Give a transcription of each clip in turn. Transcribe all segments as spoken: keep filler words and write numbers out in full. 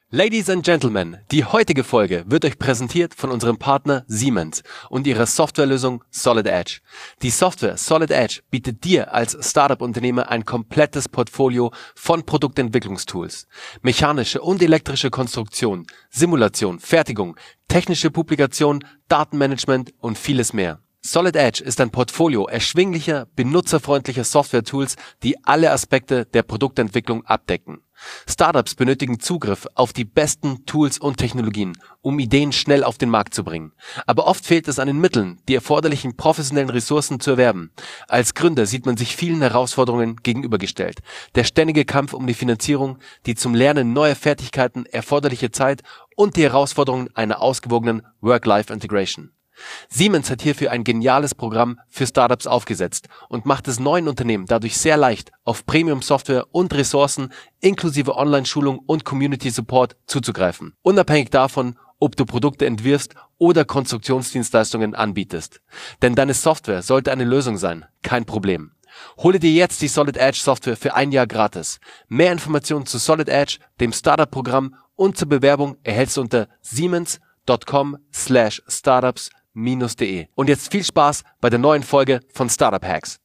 Ladies and Gentlemen, die heutige Folge wird euch präsentiert von unserem Partner Siemens und ihrer Softwarelösung Solid Edge. Die Software Solid Edge bietet dir als Startup-Unternehmer ein komplettes Portfolio von Produktentwicklungstools. Mechanische und elektrische Konstruktion, Simulation, Fertigung, technische Publikation, Datenmanagement und vieles mehr. Solid Edge ist ein Portfolio erschwinglicher, benutzerfreundlicher Software-Tools, die alle Aspekte der Produktentwicklung abdecken. Startups benötigen Zugriff auf die besten Tools und Technologien, um Ideen schnell auf den Markt zu bringen. Aber oft fehlt es an den Mitteln, die erforderlichen professionellen Ressourcen zu erwerben. Als Gründer sieht man sich vielen Herausforderungen gegenübergestellt. Der ständige Kampf um die Finanzierung, die zum Lernen neuer Fertigkeiten erforderliche Zeit und die Herausforderungen einer ausgewogenen Work-Life-Integration. Siemens hat hierfür ein geniales Programm für Startups aufgesetzt und macht es neuen Unternehmen dadurch sehr leicht, auf Premium-Software und Ressourcen inklusive Online-Schulung und Community-Support zuzugreifen. Unabhängig davon, ob du Produkte entwirfst oder Konstruktionsdienstleistungen anbietest. Denn deine Software sollte eine Lösung sein, kein Problem. Hole dir jetzt die Solid Edge Software für ein Jahr gratis. Mehr Informationen zu Solid Edge, dem Startup-Programm und zur Bewerbung erhältst du unter siemens.com slash startups minus de. Und jetzt viel Spaß bei der neuen Folge von Startup Hacks.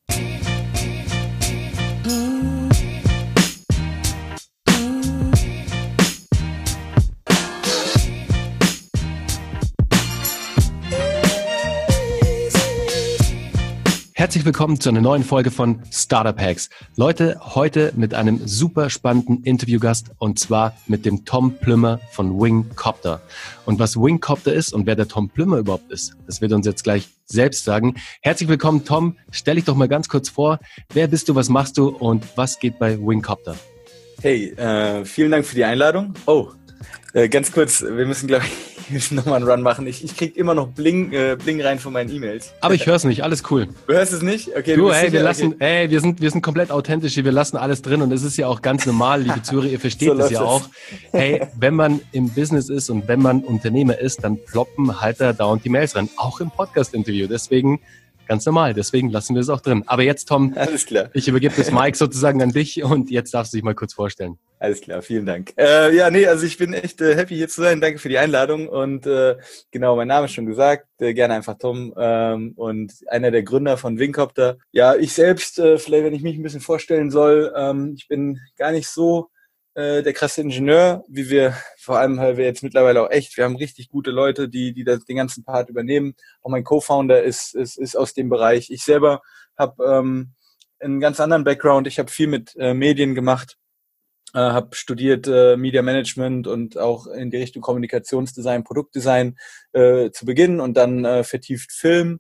Herzlich willkommen zu einer neuen Folge von Startup Hacks. Leute, heute mit einem super spannenden Interviewgast und zwar mit dem Tom Plümmer von Wingcopter. Und was Wingcopter ist und wer der Tom Plümmer überhaupt ist, das wird uns jetzt gleich selbst sagen. Herzlich willkommen, Tom. Stell dich doch mal ganz kurz vor. Wer bist du, was machst du und was geht bei Wingcopter? Hey, äh, vielen Dank für die Einladung. Oh, äh, ganz kurz, wir müssen, glaube ich, wir müssen nochmal einen Run machen. Ich, ich kriege immer noch Bling, äh, Bling rein von meinen E-Mails. Aber ich höre es nicht, alles cool. Du hörst es nicht? Okay. Du, ey, wir lassen, okay. ey, wir sind, wir sind komplett authentisch hier, wir lassen alles drin und es ist ja auch ganz normal, liebe Zuhörer, ihr versteht so das ja auch. Hey, wenn man im Business ist und wenn man Unternehmer ist, dann ploppen halt da dauernd die Mails rein, auch im Podcast-Interview. Deswegen ganz normal, deswegen lassen wir es auch drin. Aber jetzt, Tom, alles klar. Ich übergebe das Mic sozusagen an dich und jetzt darfst du dich mal kurz vorstellen. Alles klar, vielen Dank. Äh, ja, nee, also ich bin echt äh, happy hier zu sein. Danke für die Einladung und äh, genau, mein Name ist schon gesagt, äh, gerne einfach Tom ähm, und einer der Gründer von Wingcopter. Ja, ich selbst, äh, vielleicht wenn ich mich ein bisschen vorstellen soll, ähm, ich bin gar nicht so äh, der krasse Ingenieur, wie wir, vor allem weil wir jetzt mittlerweile auch echt, wir haben richtig gute Leute, die die das, den ganzen Part übernehmen. Auch mein Co-Founder ist, ist, ist aus dem Bereich. Ich selber habe ähm, einen ganz anderen Background. Ich habe viel mit äh, Medien gemacht. Äh, habe studiert äh, Media Management und auch in die Richtung Kommunikationsdesign, Produktdesign äh, zu Beginn und dann äh, vertieft Film.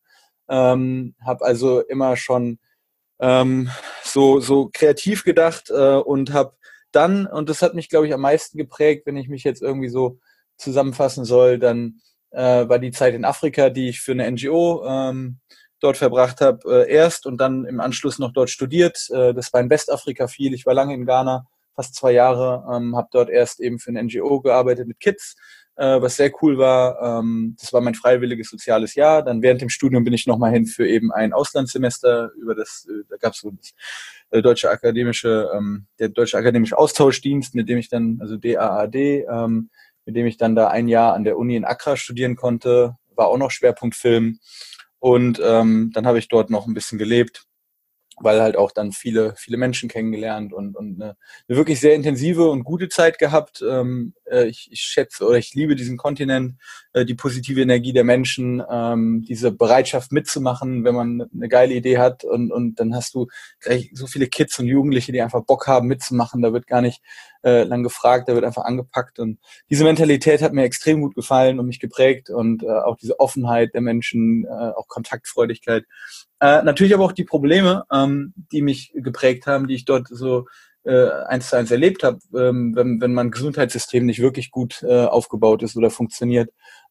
Ähm, habe also immer schon ähm, so so kreativ gedacht äh, und habe dann, und das hat mich, glaube ich, am meisten geprägt, wenn ich mich jetzt irgendwie so zusammenfassen soll, dann äh, war die Zeit in Afrika, die ich für eine N G O ähm, dort verbracht habe, äh, erst und dann im Anschluss noch dort studiert. Äh, das war in Westafrika viel. Ich war lange in Ghana, fast zwei Jahre, ähm, habe dort erst eben für eine N G O gearbeitet mit Kids, äh, was sehr cool war. Ähm, das war mein freiwilliges soziales Jahr. Dann während dem Studium bin ich nochmal hin für eben ein Auslandssemester über das, äh, da gab es so das äh, deutsche akademische, ähm, der deutsche akademische Austauschdienst, mit dem ich dann, also D A A D, ähm, mit dem ich dann da ein Jahr an der Uni in Accra studieren konnte, war auch noch Schwerpunkt Film. Und ähm, dann habe ich dort noch ein bisschen gelebt, weil halt auch dann viele viele Menschen kennengelernt und und eine, eine wirklich sehr intensive und gute Zeit gehabt. Ähm, äh, ich, ich schätze oder ich liebe diesen Kontinent, äh, die positive Energie der Menschen, ähm, diese Bereitschaft mitzumachen, wenn man eine geile Idee hat und und dann hast du gleich so viele Kids und Jugendliche, die einfach Bock haben mitzumachen. Da wird gar nicht äh, lang gefragt, da wird einfach angepackt und diese Mentalität hat mir extrem gut gefallen und mich geprägt und äh, auch diese Offenheit der Menschen, äh, auch Kontaktfreudigkeit. Äh, natürlich aber auch die Probleme, ähm, die mich geprägt haben, die ich dort so äh, eins zu eins erlebt habe, ähm, wenn, wenn mein Gesundheitssystem nicht wirklich gut äh, aufgebaut ist oder funktioniert,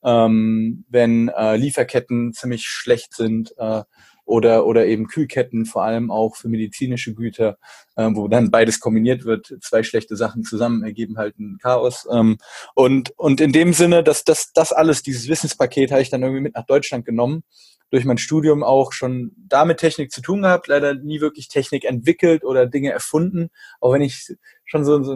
ähm, wenn äh, Lieferketten ziemlich schlecht sind äh, oder oder eben Kühlketten, vor allem auch für medizinische Güter, äh, wo dann beides kombiniert wird. Zwei schlechte Sachen zusammen ergeben halt ein Chaos. Ähm, und und in dem Sinne, dass das das alles, dieses Wissenspaket, habe ich dann irgendwie mit nach Deutschland genommen. Durch mein Studium auch schon da mit Technik zu tun gehabt, leider nie wirklich Technik entwickelt oder Dinge erfunden, auch wenn ich schon so, so ein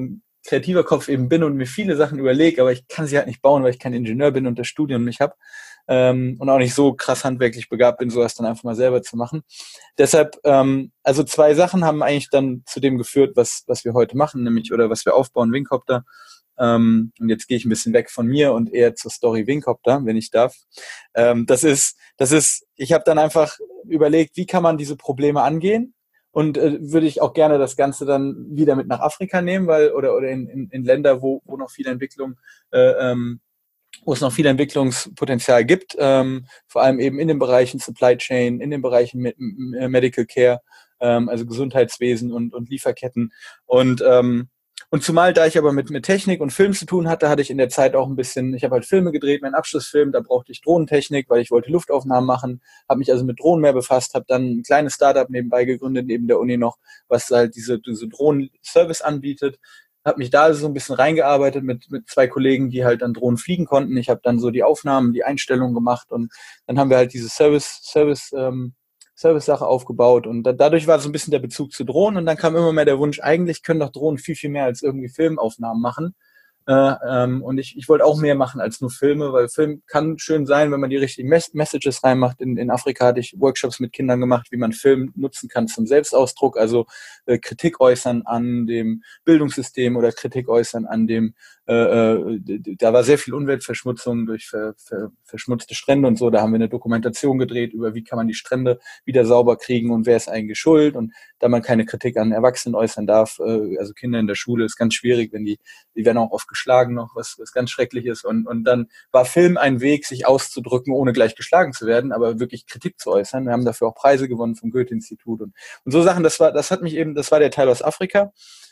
kreativer Kopf eben bin und mir viele Sachen überlege, aber ich kann sie halt nicht bauen, weil ich kein Ingenieur bin und das Studium nicht habe ähm, und auch nicht so krass handwerklich begabt bin, sowas dann einfach mal selber zu machen. Deshalb, ähm, also zwei Sachen haben eigentlich dann zu dem geführt, was was wir heute machen, nämlich oder was wir aufbauen, Wingcopter. Ähm, und jetzt gehe ich ein bisschen weg von mir und eher zur Story Wingcopter, wenn ich darf. Ähm, das ist, das ist, ich habe dann einfach überlegt, wie kann man diese Probleme angehen? Und äh, würde ich auch gerne das Ganze dann wieder mit nach Afrika nehmen, weil oder oder in, in, in Länder, wo wo noch viel Entwicklung, äh, ähm, wo es noch viel Entwicklungspotenzial gibt, ähm, vor allem eben in den Bereichen Supply Chain, in den Bereichen mit, Medical Care, ähm, also Gesundheitswesen und und Lieferketten und ähm, und zumal, da ich aber mit, mit Technik und Film zu tun hatte, hatte ich in der Zeit auch ein bisschen, ich habe halt Filme gedreht, meinen Abschlussfilm, da brauchte ich Drohnentechnik, weil ich wollte Luftaufnahmen machen, habe mich also mit Drohnen mehr befasst, habe dann ein kleines Startup nebenbei gegründet, neben der Uni noch, was halt diese, diese Drohnen-Service anbietet, habe mich da also so ein bisschen reingearbeitet mit, mit zwei Kollegen, die halt dann Drohnen fliegen konnten. Ich habe dann so die Aufnahmen, die Einstellungen gemacht und dann haben wir halt diese Service, Service, ähm, Service-Sache aufgebaut und da, dadurch war so ein bisschen der Bezug zu Drohnen und dann kam immer mehr der Wunsch, eigentlich können doch Drohnen viel, viel mehr als irgendwie Filmaufnahmen machen. Äh, ähm, und ich, ich wollte auch mehr machen als nur Filme, weil Film kann schön sein, wenn man die richtigen Mes- Messages reinmacht. In, in Afrika hatte ich Workshops mit Kindern gemacht, wie man Film nutzen kann zum Selbstausdruck, also äh, Kritik äußern an dem Bildungssystem oder Kritik äußern an dem äh, äh, da war sehr viel Umweltverschmutzung durch ver, ver, verschmutzte Strände und so. Da haben wir eine Dokumentation gedreht über, wie kann man die Strände wieder sauber kriegen und wer ist eigentlich schuld. Und da man keine Kritik an Erwachsenen äußern darf, äh, also Kinder in der Schule, ist ganz schwierig, wenn die, die werden auch oft geschlagen noch, was, was ganz schrecklich ist. Und, und dann war Film ein Weg, sich auszudrücken, ohne gleich geschlagen zu werden, aber wirklich Kritik zu äußern. Wir haben dafür auch Preise gewonnen vom Goethe-Institut und, und so Sachen. Das war, das hat mich eben, das war der Teil aus Afrika.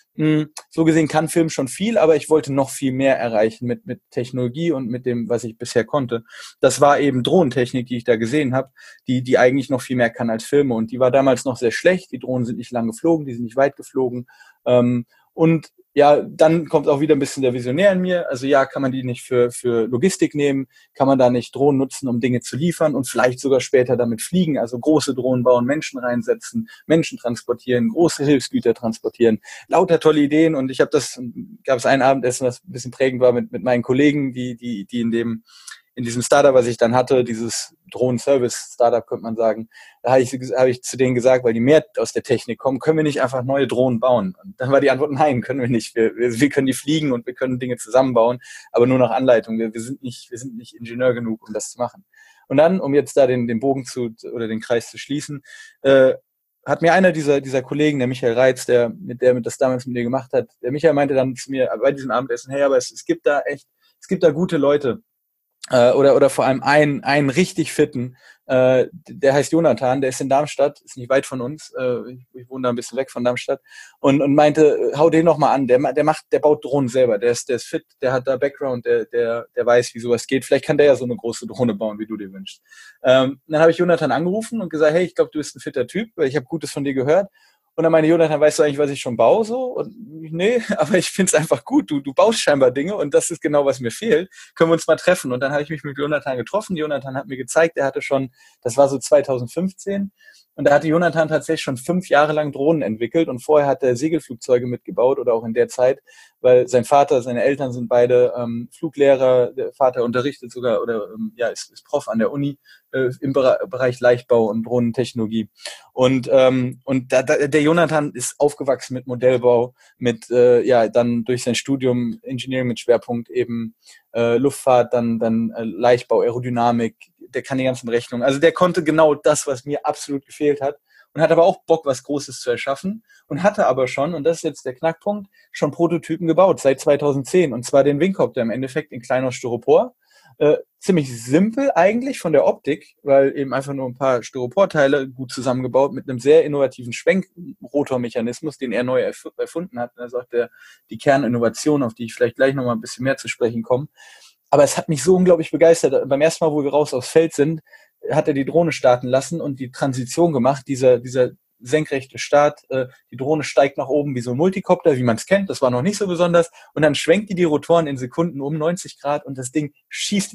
So gesehen kann Film schon viel, aber ich wollte noch viel mehr erreichen mit, mit Technologie und mit dem, was ich bisher konnte. Das war eben Drohnentechnik, die ich da gesehen habe, die, die eigentlich noch viel mehr kann als Filme. Und die war damals noch sehr schlecht. Die Drohnen sind nicht lang geflogen, die sind nicht weit geflogen. Ähm, und ja, dann kommt auch wieder ein bisschen der Visionär in mir. Also ja, kann man die nicht für, für Logistik nehmen? Kann man da nicht Drohnen nutzen, um Dinge zu liefern und vielleicht sogar später damit fliegen? Also große Drohnen bauen, Menschen reinsetzen, Menschen transportieren, große Hilfsgüter transportieren. Lauter tolle Ideen. Und ich habe das, gab es ein Abendessen, was ein bisschen prägend war mit, mit meinen Kollegen, die, die, die in dem in diesem Startup, was ich dann hatte, dieses Drohnen-Service-Startup, könnte man sagen, da habe ich, hab ich zu denen gesagt, weil die mehr aus der Technik kommen, können wir nicht einfach neue Drohnen bauen? Und dann war die Antwort, nein, können wir nicht. Wir, wir, wir können die fliegen und wir können Dinge zusammenbauen, aber nur nach Anleitung. Wir, wir sind nicht, wir sind nicht Ingenieur genug, um das zu machen. Und dann, um jetzt da den, den Bogen zu, oder den Kreis zu schließen, äh, hat mir einer dieser, dieser Kollegen, der Michael Reitz, der, mit der das damals mit mir gemacht hat, der Michael meinte dann zu mir bei diesem Abendessen, hey, aber es, es gibt da echt, es gibt da gute Leute, äh, oder oder vor allem einen einen richtig fitten, äh, der heißt Jonathan, der ist in Darmstadt, ist nicht weit von uns, äh, ich, ich wohne da ein bisschen weg von Darmstadt und und meinte, hau den noch mal an, der der macht, der baut Drohnen selber, der ist der ist fit, der hat da Background, der der der weiß, wie sowas geht, vielleicht kann der ja so eine große Drohne bauen, wie du dir wünschst. Ähm, dann habe ich Jonathan angerufen und gesagt, hey, ich glaube, du bist ein fitter Typ, weil ich habe Gutes von dir gehört. Und dann meinte Jonathan, weißt du eigentlich, was ich schon baue? So? Und nee, aber ich find's einfach gut. Du, du baust scheinbar Dinge und das ist genau, was mir fehlt. Können wir uns mal treffen? Und dann habe ich mich mit Jonathan getroffen. Jonathan hat mir gezeigt, er hatte schon, das war so zwanzig fünfzehn, und da hatte Jonathan tatsächlich schon fünf Jahre lang Drohnen entwickelt und vorher hat er Segelflugzeuge mitgebaut oder auch in der Zeit, weil sein Vater, seine Eltern sind beide ähm, Fluglehrer, der Vater unterrichtet sogar oder ähm, ja ist, ist Prof an der Uni äh, im Bere- Bereich Leichtbau und Drohnentechnologie. Und ähm, und da, da, der Jonathan ist aufgewachsen mit Modellbau, mit äh, ja dann durch sein Studium Engineering mit Schwerpunkt eben äh, Luftfahrt, dann dann äh, Leichtbau, Aerodynamik. Der kann die ganzen Rechnungen. Also der konnte genau das, was mir absolut gefehlt hat und hat aber auch Bock, was Großes zu erschaffen und hatte aber schon, und das ist jetzt der Knackpunkt, schon Prototypen gebaut seit zweitausendzehn und zwar den Wingcopter im Endeffekt in kleiner Styropor. Äh, ziemlich simpel eigentlich von der Optik, weil eben einfach nur ein paar Styroporteile gut zusammengebaut mit einem sehr innovativen Schwenkrotormechanismus, den er neu erf- erfunden hat. Das ist auch der, die Kerninnovation, auf die ich vielleicht gleich nochmal ein bisschen mehr zu sprechen komme. Aber es hat mich so unglaublich begeistert. Beim ersten Mal, wo wir raus aufs Feld sind, hat er die Drohne starten lassen und die Transition gemacht, dieser, dieser senkrechte Start, äh, die Drohne steigt nach oben wie so ein Multicopter, wie man es kennt, das war noch nicht so besonders, und dann schwenkt die die Rotoren in Sekunden um neunzig Grad und das Ding schießt weg.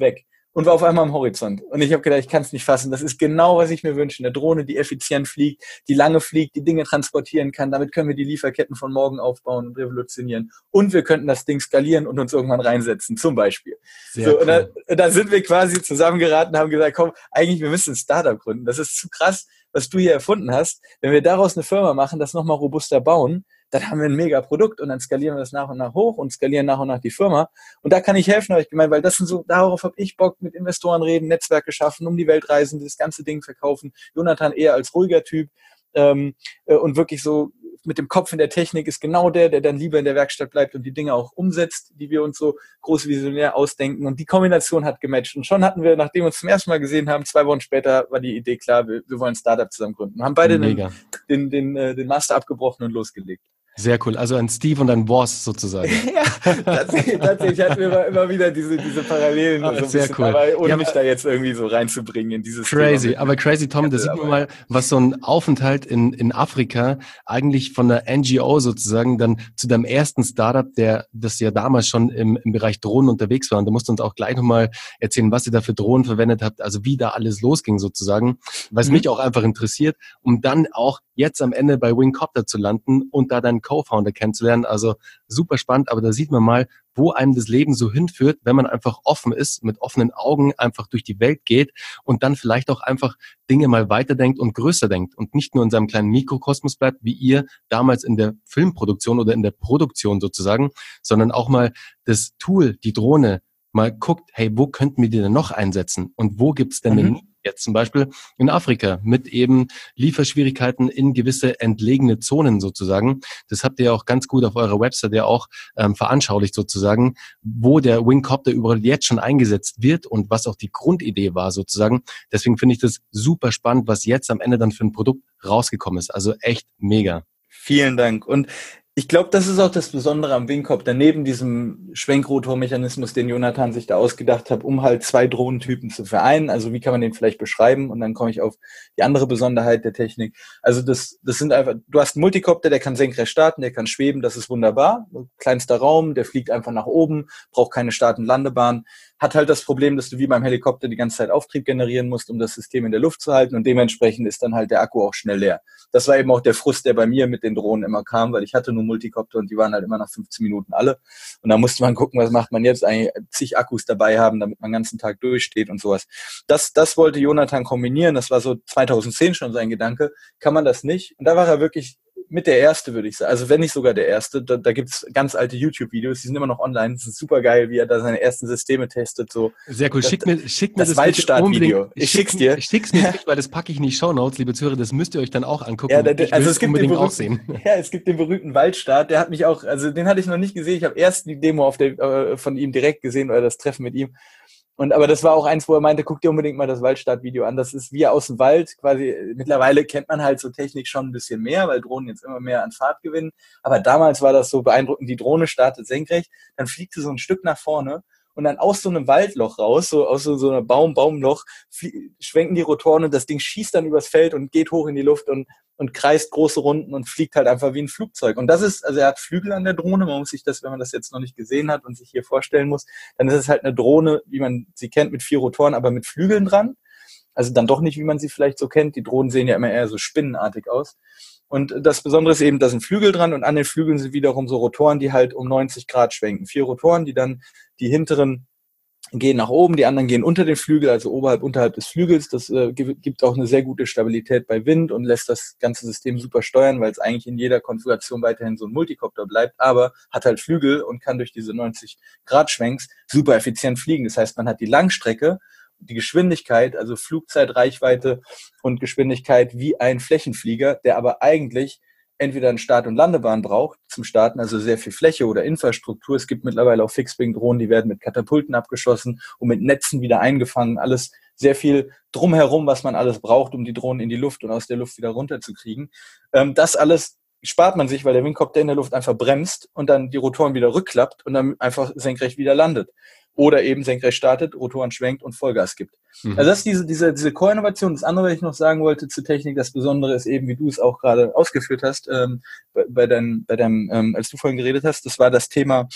und war auf einmal am Horizont. Und ich habe gedacht, ich kann es nicht fassen. Das ist genau, was ich mir wünsche. Eine Drohne, die effizient fliegt, die lange fliegt, die Dinge transportieren kann. Damit können wir die Lieferketten von morgen aufbauen und revolutionieren. Und wir könnten das Ding skalieren und uns irgendwann reinsetzen, zum Beispiel. Sehr so, cool. Und da, da sind wir quasi zusammengeraten, haben gesagt, komm, eigentlich, wir müssen ein Startup gründen. Das ist zu krass, was du hier erfunden hast. Wenn wir daraus eine Firma machen, das nochmal robuster bauen, dann haben wir ein mega Produkt und dann skalieren wir das nach und nach hoch und skalieren nach und nach die Firma. Und da kann ich helfen, habe ich gemeint, weil das sind so, darauf habe ich Bock, mit Investoren reden, Netzwerke schaffen, um die Welt reisen, das ganze Ding verkaufen. Jonathan eher als ruhiger Typ ähm, äh, und wirklich so mit dem Kopf in der Technik ist genau der, der dann lieber in der Werkstatt bleibt und die Dinge auch umsetzt, die wir uns so groß visionär ausdenken. Und die Kombination hat gematcht. Und schon hatten wir, nachdem wir uns zum ersten Mal gesehen haben, zwei Wochen später war die Idee klar, wir, wir wollen ein Startup zusammen gründen. Haben beide den, den, den, äh, den Master abgebrochen und losgelegt. Sehr cool. Also ein Steve und ein Boss sozusagen. Ja, tatsächlich, tatsächlich hatten wir immer, immer wieder diese, diese Parallelen. Ah, so sehr bisschen, cool. Aber ohne ja, mich da jetzt irgendwie so reinzubringen in dieses Crazy. Aber crazy, Tom, da sieht man mal, was so ein Aufenthalt in, in Afrika eigentlich von der N G O sozusagen dann zu deinem ersten Startup, der das ja damals schon im, im Bereich Drohnen unterwegs war. Und du musst uns auch gleich nochmal erzählen, was ihr da für Drohnen verwendet habt, also wie da alles losging sozusagen, was mhm. mich auch einfach interessiert, um dann auch jetzt am Ende bei Wingcopter zu landen und da deinen Co-Founder kennenzulernen. Also super spannend, aber da sieht man mal, wo einem das Leben so hinführt, wenn man einfach offen ist, mit offenen Augen einfach durch die Welt geht und dann vielleicht auch einfach Dinge mal weiterdenkt und größer denkt und nicht nur in seinem kleinen Mikrokosmos bleibt, wie ihr damals in der Filmproduktion oder in der Produktion sozusagen, sondern auch mal das Tool, die Drohne, mal guckt, hey, wo könnten wir die denn noch einsetzen und wo gibt's denn mhm. eine jetzt zum Beispiel in Afrika mit eben Lieferschwierigkeiten in gewisse entlegene Zonen sozusagen. Das habt ihr ja auch ganz gut auf eurer Website ja auch ähm, veranschaulicht sozusagen, wo der Wingcopter überall jetzt schon eingesetzt wird und was auch die Grundidee war sozusagen. Deswegen finde ich das super spannend, was jetzt am Ende dann für ein Produkt rausgekommen ist. Also echt mega. Vielen Dank. Und ich glaube, das ist auch das Besondere am Wingcopter, neben diesem Schwenkrotormechanismus, den Jonathan sich da ausgedacht hat, um halt zwei Drohnentypen zu vereinen. Also wie kann man den vielleicht beschreiben? Und dann komme ich auf die andere Besonderheit der Technik. Also das, das sind einfach, du hast einen Multicopter, der kann senkrecht starten, der kann schweben, das ist wunderbar. Kleinster Raum, der fliegt einfach nach oben, braucht keine Start- und Landebahn. Hat halt das Problem, dass du wie beim Helikopter die ganze Zeit Auftrieb generieren musst, um das System in der Luft zu halten und dementsprechend ist dann halt der Akku auch schnell leer. Das war eben auch der Frust, der bei mir mit den Drohnen immer kam, weil ich hatte nur Multicopter und die waren halt immer nach fünfzehn Minuten alle und da musste man gucken, was macht man jetzt, eigentlich zig Akkus dabei haben, damit man den ganzen Tag durchsteht und sowas. Das, das wollte Jonathan kombinieren, das war so zweitausendzehn schon sein Gedanke, kann man das nicht? Und da war er wirklich mit der Erste, würde ich sagen. Also wenn nicht sogar der Erste. Da, da gibt's ganz alte YouTube-Videos, die sind immer noch online. Das ist super geil, wie er da seine ersten Systeme testet. So. Sehr cool. Schick mir, schick mir das, das Waldstart-Video. Ich schick's dir. Ich schick's mir nicht, weil das packe ich in die Shownotes, liebe Zuhörer. Das müsst ihr euch dann auch angucken. Ja, der, also es gibt unbedingt den berühmten, auch sehen. Ja, es gibt den berühmten Waldstart. Der hat mich auch, also den hatte ich noch nicht gesehen. Ich habe erst die Demo auf der, äh, von ihm direkt gesehen oder das Treffen mit ihm. Und aber das war auch eins, wo er meinte, guck dir unbedingt mal das Waldstart-Video an. Das ist wie aus dem Wald quasi. Mittlerweile kennt man halt so Technik schon ein bisschen mehr, weil Drohnen jetzt immer mehr an Fahrt gewinnen. Aber damals war das so beeindruckend. Die Drohne startet senkrecht, dann fliegt sie so ein Stück nach vorne und dann aus so einem Waldloch raus, so aus so, so einem Baum, Baumloch, flie- schwenken die Rotoren und das Ding schießt dann übers Feld und geht hoch in die Luft und und kreist große Runden und fliegt halt einfach wie ein Flugzeug. Und das ist, also er hat Flügel an der Drohne, man muss sich das, wenn man das jetzt noch nicht gesehen hat und sich hier vorstellen muss, dann ist es halt eine Drohne, wie man sie kennt, mit vier Rotoren, aber mit Flügeln dran. Also dann doch nicht, wie man sie vielleicht so kennt. Die Drohnen sehen ja immer eher so spinnenartig aus. Und das Besondere ist eben, da sind Flügel dran und an den Flügeln sind wiederum so Rotoren, die halt um neunzig Grad schwenken. Vier Rotoren, die dann die hinteren gehen nach oben, die anderen gehen unter den Flügel, also oberhalb, unterhalb des Flügels. Das äh, gibt auch eine sehr gute Stabilität bei Wind und lässt das ganze System super steuern, weil es eigentlich in jeder Konfiguration weiterhin so ein Multicopter bleibt, aber hat halt Flügel und kann durch diese neunzig Grad Schwenks super effizient fliegen. Das heißt, man hat die Langstrecke, die Geschwindigkeit, also Flugzeit, Reichweite und Geschwindigkeit wie ein Flächenflieger, der aber eigentlich entweder eine Start- und Landebahn braucht zum Starten, also sehr viel Fläche oder Infrastruktur. Es gibt mittlerweile auch Fixed-Wing-Drohnen, die werden mit Katapulten abgeschossen und mit Netzen wieder eingefangen. Alles sehr viel drumherum, was man alles braucht, um die Drohnen in die Luft und aus der Luft wieder runterzukriegen. Ähm, das alles spart man sich, weil der Wingcopter in der Luft einfach bremst und dann die Rotoren wieder rückklappt und dann einfach senkrecht wieder landet. Oder eben senkrecht startet, Rotoren schwenkt und Vollgas gibt. Mhm. Also das ist diese, diese, diese Core-Innovation. Das andere, was ich noch sagen wollte zur Technik, das Besondere ist eben, wie du es auch gerade ausgeführt hast, ähm, bei, bei deinem, bei deinem, ähm, als du vorhin geredet hast, das war das Thema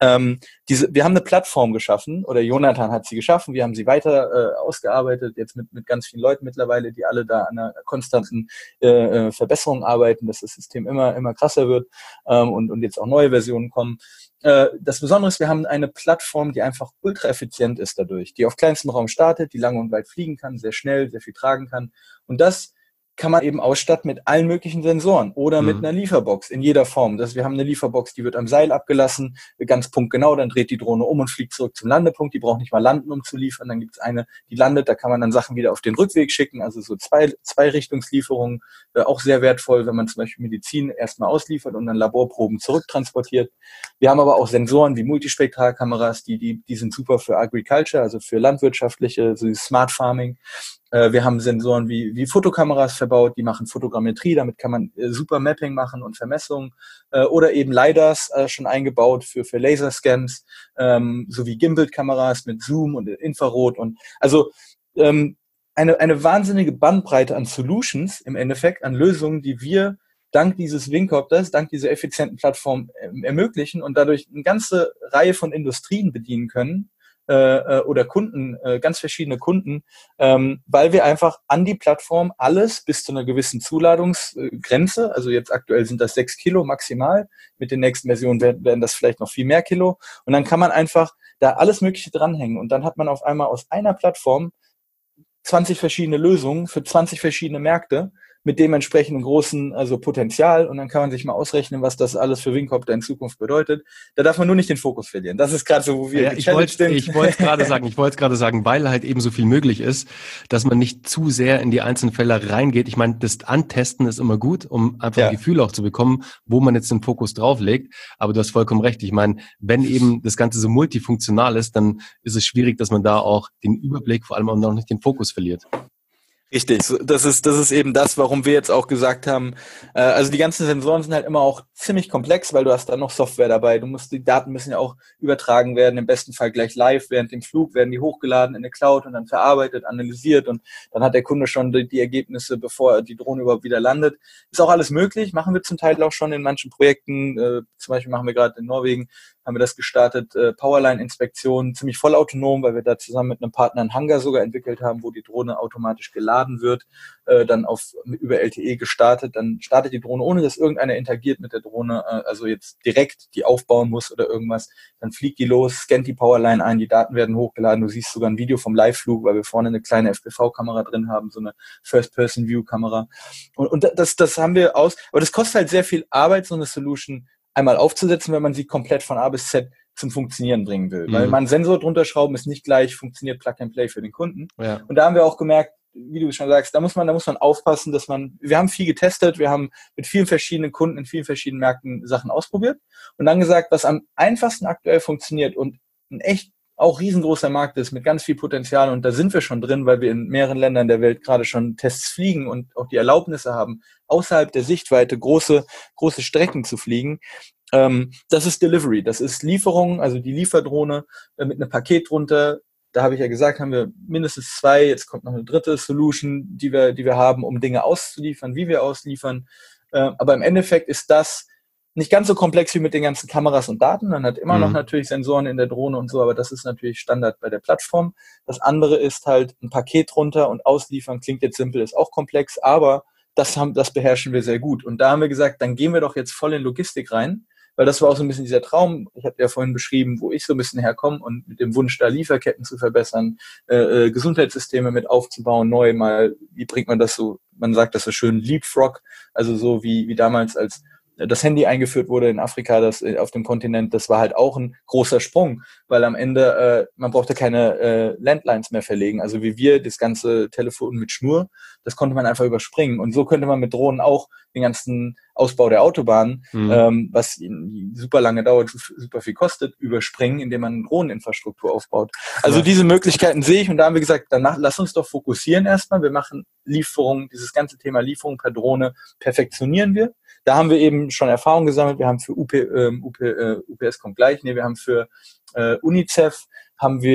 Ähm, diese, wir haben eine Plattform geschaffen, oder Jonathan hat sie geschaffen, wir haben sie weiter äh, ausgearbeitet, jetzt mit, mit ganz vielen Leuten mittlerweile, die alle da an einer konstanten äh, Verbesserung arbeiten, dass das System immer, immer krasser wird ähm, und, und jetzt auch neue Versionen kommen. Äh, das Besondere ist, wir haben eine Plattform, die einfach ultra effizient ist dadurch, die auf kleinstem Raum startet, die lange und weit fliegen kann, sehr schnell, sehr viel tragen kann. Und das kann man eben ausstatten mit allen möglichen Sensoren oder mhm. mit einer Lieferbox in jeder Form. Das, wir haben eine Lieferbox, die wird am Seil abgelassen, ganz punktgenau, dann dreht die Drohne um und fliegt zurück zum Landepunkt. Die braucht nicht mal landen, um zu liefern. Dann gibt es eine, die landet, da kann man dann Sachen wieder auf den Rückweg schicken, also so zwei, zwei Richtungslieferungen, äh, auch sehr wertvoll, wenn man zum Beispiel Medizin erstmal ausliefert und dann Laborproben zurücktransportiert. Wir haben aber auch Sensoren wie Multispektralkameras, die, die, die sind super für Agriculture, also für landwirtschaftliche, so Smart Farming. Wir haben Sensoren wie, wie Fotokameras verbaut, die machen Fotogrammetrie, damit kann man äh, super Mapping machen und Vermessungen äh, oder eben LiDARs äh, schon eingebaut für, für Laserscans, ähm, sowie Gimbal-Kameras mit Zoom und Infrarot und also ähm, eine, eine wahnsinnige Bandbreite an Solutions im Endeffekt, an Lösungen, die wir dank dieses Wingcopters, dank dieser effizienten Plattform äh, ermöglichen und dadurch eine ganze Reihe von Industrien bedienen können, Äh, oder Kunden, äh, ganz verschiedene Kunden, ähm, weil wir einfach an die Plattform alles bis zu einer gewissen Zuladungsgrenze, also jetzt aktuell sind das sechs Kilo maximal, mit den nächsten Versionen werden, werden das vielleicht noch viel mehr Kilo und dann kann man einfach da alles Mögliche dranhängen und dann hat man auf einmal aus einer Plattform zwanzig verschiedene Lösungen für zwanzig verschiedene Märkte mit dementsprechend großen also Potenzial und dann kann man sich mal ausrechnen, was das alles für Wingcopter in Zukunft bedeutet. Da darf man nur nicht den Fokus verlieren. Das ist gerade so, wo wir ja, ich wollte ich wollte gerade sagen, ich wollte gerade sagen, weil halt eben so viel möglich ist, dass man nicht zu sehr in die einzelnen Fälle reingeht. Ich meine, das Antesten ist immer gut, um einfach ja. ein Gefühl auch zu bekommen, wo man jetzt den Fokus drauf legt. Aber du hast vollkommen recht. Ich meine, wenn eben das Ganze so multifunktional ist, dann ist es schwierig, dass man da auch den Überblick, vor allem auch noch nicht den Fokus verliert. Richtig, das ist das ist eben das, warum wir jetzt auch gesagt haben, äh, also die ganzen Sensoren sind halt immer auch ziemlich komplex, weil du hast da noch Software dabei, du musst, die Daten müssen ja auch übertragen werden, im besten Fall gleich live, während dem Flug werden die hochgeladen in eine Cloud und dann verarbeitet, analysiert und dann hat der Kunde schon die, die Ergebnisse, bevor die Drohne überhaupt wieder landet. Ist auch alles möglich, machen wir zum Teil auch schon in manchen Projekten, äh, zum Beispiel machen wir gerade in Norwegen, haben wir das gestartet, äh, Powerline-Inspektion, ziemlich vollautonom, weil wir da zusammen mit einem Partner einen Hangar sogar entwickelt haben, wo die Drohne automatisch geladen wird, äh, dann auf über L T E gestartet, dann startet die Drohne, ohne dass irgendeiner interagiert mit der Drohne, äh, also jetzt direkt die aufbauen muss oder irgendwas, dann fliegt die los, scannt die Powerline ein, die Daten werden hochgeladen, du siehst sogar ein Video vom Live-Flug, weil wir vorne eine kleine F P V-Kamera drin haben, so eine First-Person-View-Kamera und, und das, das haben wir aus, aber das kostet halt sehr viel Arbeit, so eine Solution einmal aufzusetzen, wenn man sie komplett von A bis Z zum Funktionieren bringen will. Mhm. Weil man einen Sensor drunter schrauben ist nicht gleich, funktioniert Plug and Play für den Kunden. Ja. Und da haben wir auch gemerkt, wie du schon sagst, da muss man, da muss man aufpassen, dass man, wir haben viel getestet, wir haben mit vielen verschiedenen Kunden in vielen verschiedenen Märkten Sachen ausprobiert und dann gesagt, was am einfachsten aktuell funktioniert und ein echt auch riesengroßer Markt ist mit ganz viel Potenzial und da sind wir schon drin, weil wir in mehreren Ländern der Welt gerade schon Tests fliegen und auch die Erlaubnisse haben, außerhalb der Sichtweite große, große Strecken zu fliegen. Ähm, das ist Delivery, das ist Lieferung, also die Lieferdrohne äh, mit einem Paket drunter. Da habe ich ja gesagt, haben wir mindestens zwei, jetzt kommt noch eine dritte Solution, die wir, die wir haben, um Dinge auszuliefern, wie wir ausliefern. Äh, aber im Endeffekt ist das nicht ganz so komplex wie mit den ganzen Kameras und Daten. Man hat immer mhm. noch natürlich Sensoren in der Drohne und so, aber das ist natürlich Standard bei der Plattform. Das andere ist halt ein Paket runter und ausliefern, klingt jetzt simpel, ist auch komplex, aber das haben, das beherrschen wir sehr gut. Und da haben wir gesagt, dann gehen wir doch jetzt voll in Logistik rein, weil das war auch so ein bisschen dieser Traum. Ich habe ja vorhin beschrieben, wo ich so ein bisschen herkomme und mit dem Wunsch, da Lieferketten zu verbessern, äh, Gesundheitssysteme mit aufzubauen, neu mal, wie bringt man das so, man sagt das so schön, Leapfrog, also so wie, wie damals als das Handy eingeführt wurde in Afrika, das auf dem Kontinent, das war halt auch ein großer Sprung, weil am Ende äh, man brauchte keine äh, Landlines mehr verlegen, also wie wir das ganze Telefon mit Schnur, das konnte man einfach überspringen und so könnte man mit Drohnen auch den ganzen Ausbau der Autobahn, mhm. ähm, was super lange dauert, super viel kostet, überspringen, indem man eine Drohneninfrastruktur aufbaut. Also ja. Diese Möglichkeiten sehe ich und da haben wir gesagt, dann mach, lass uns doch fokussieren erstmal, wir machen Lieferungen, dieses ganze Thema Lieferung per Drohne perfektionieren wir. Da haben wir eben schon Erfahrung gesammelt. Wir haben für U P, ähm, U P, äh, U P S kommt gleich. Nee, wir haben für äh, UNICEF haben wir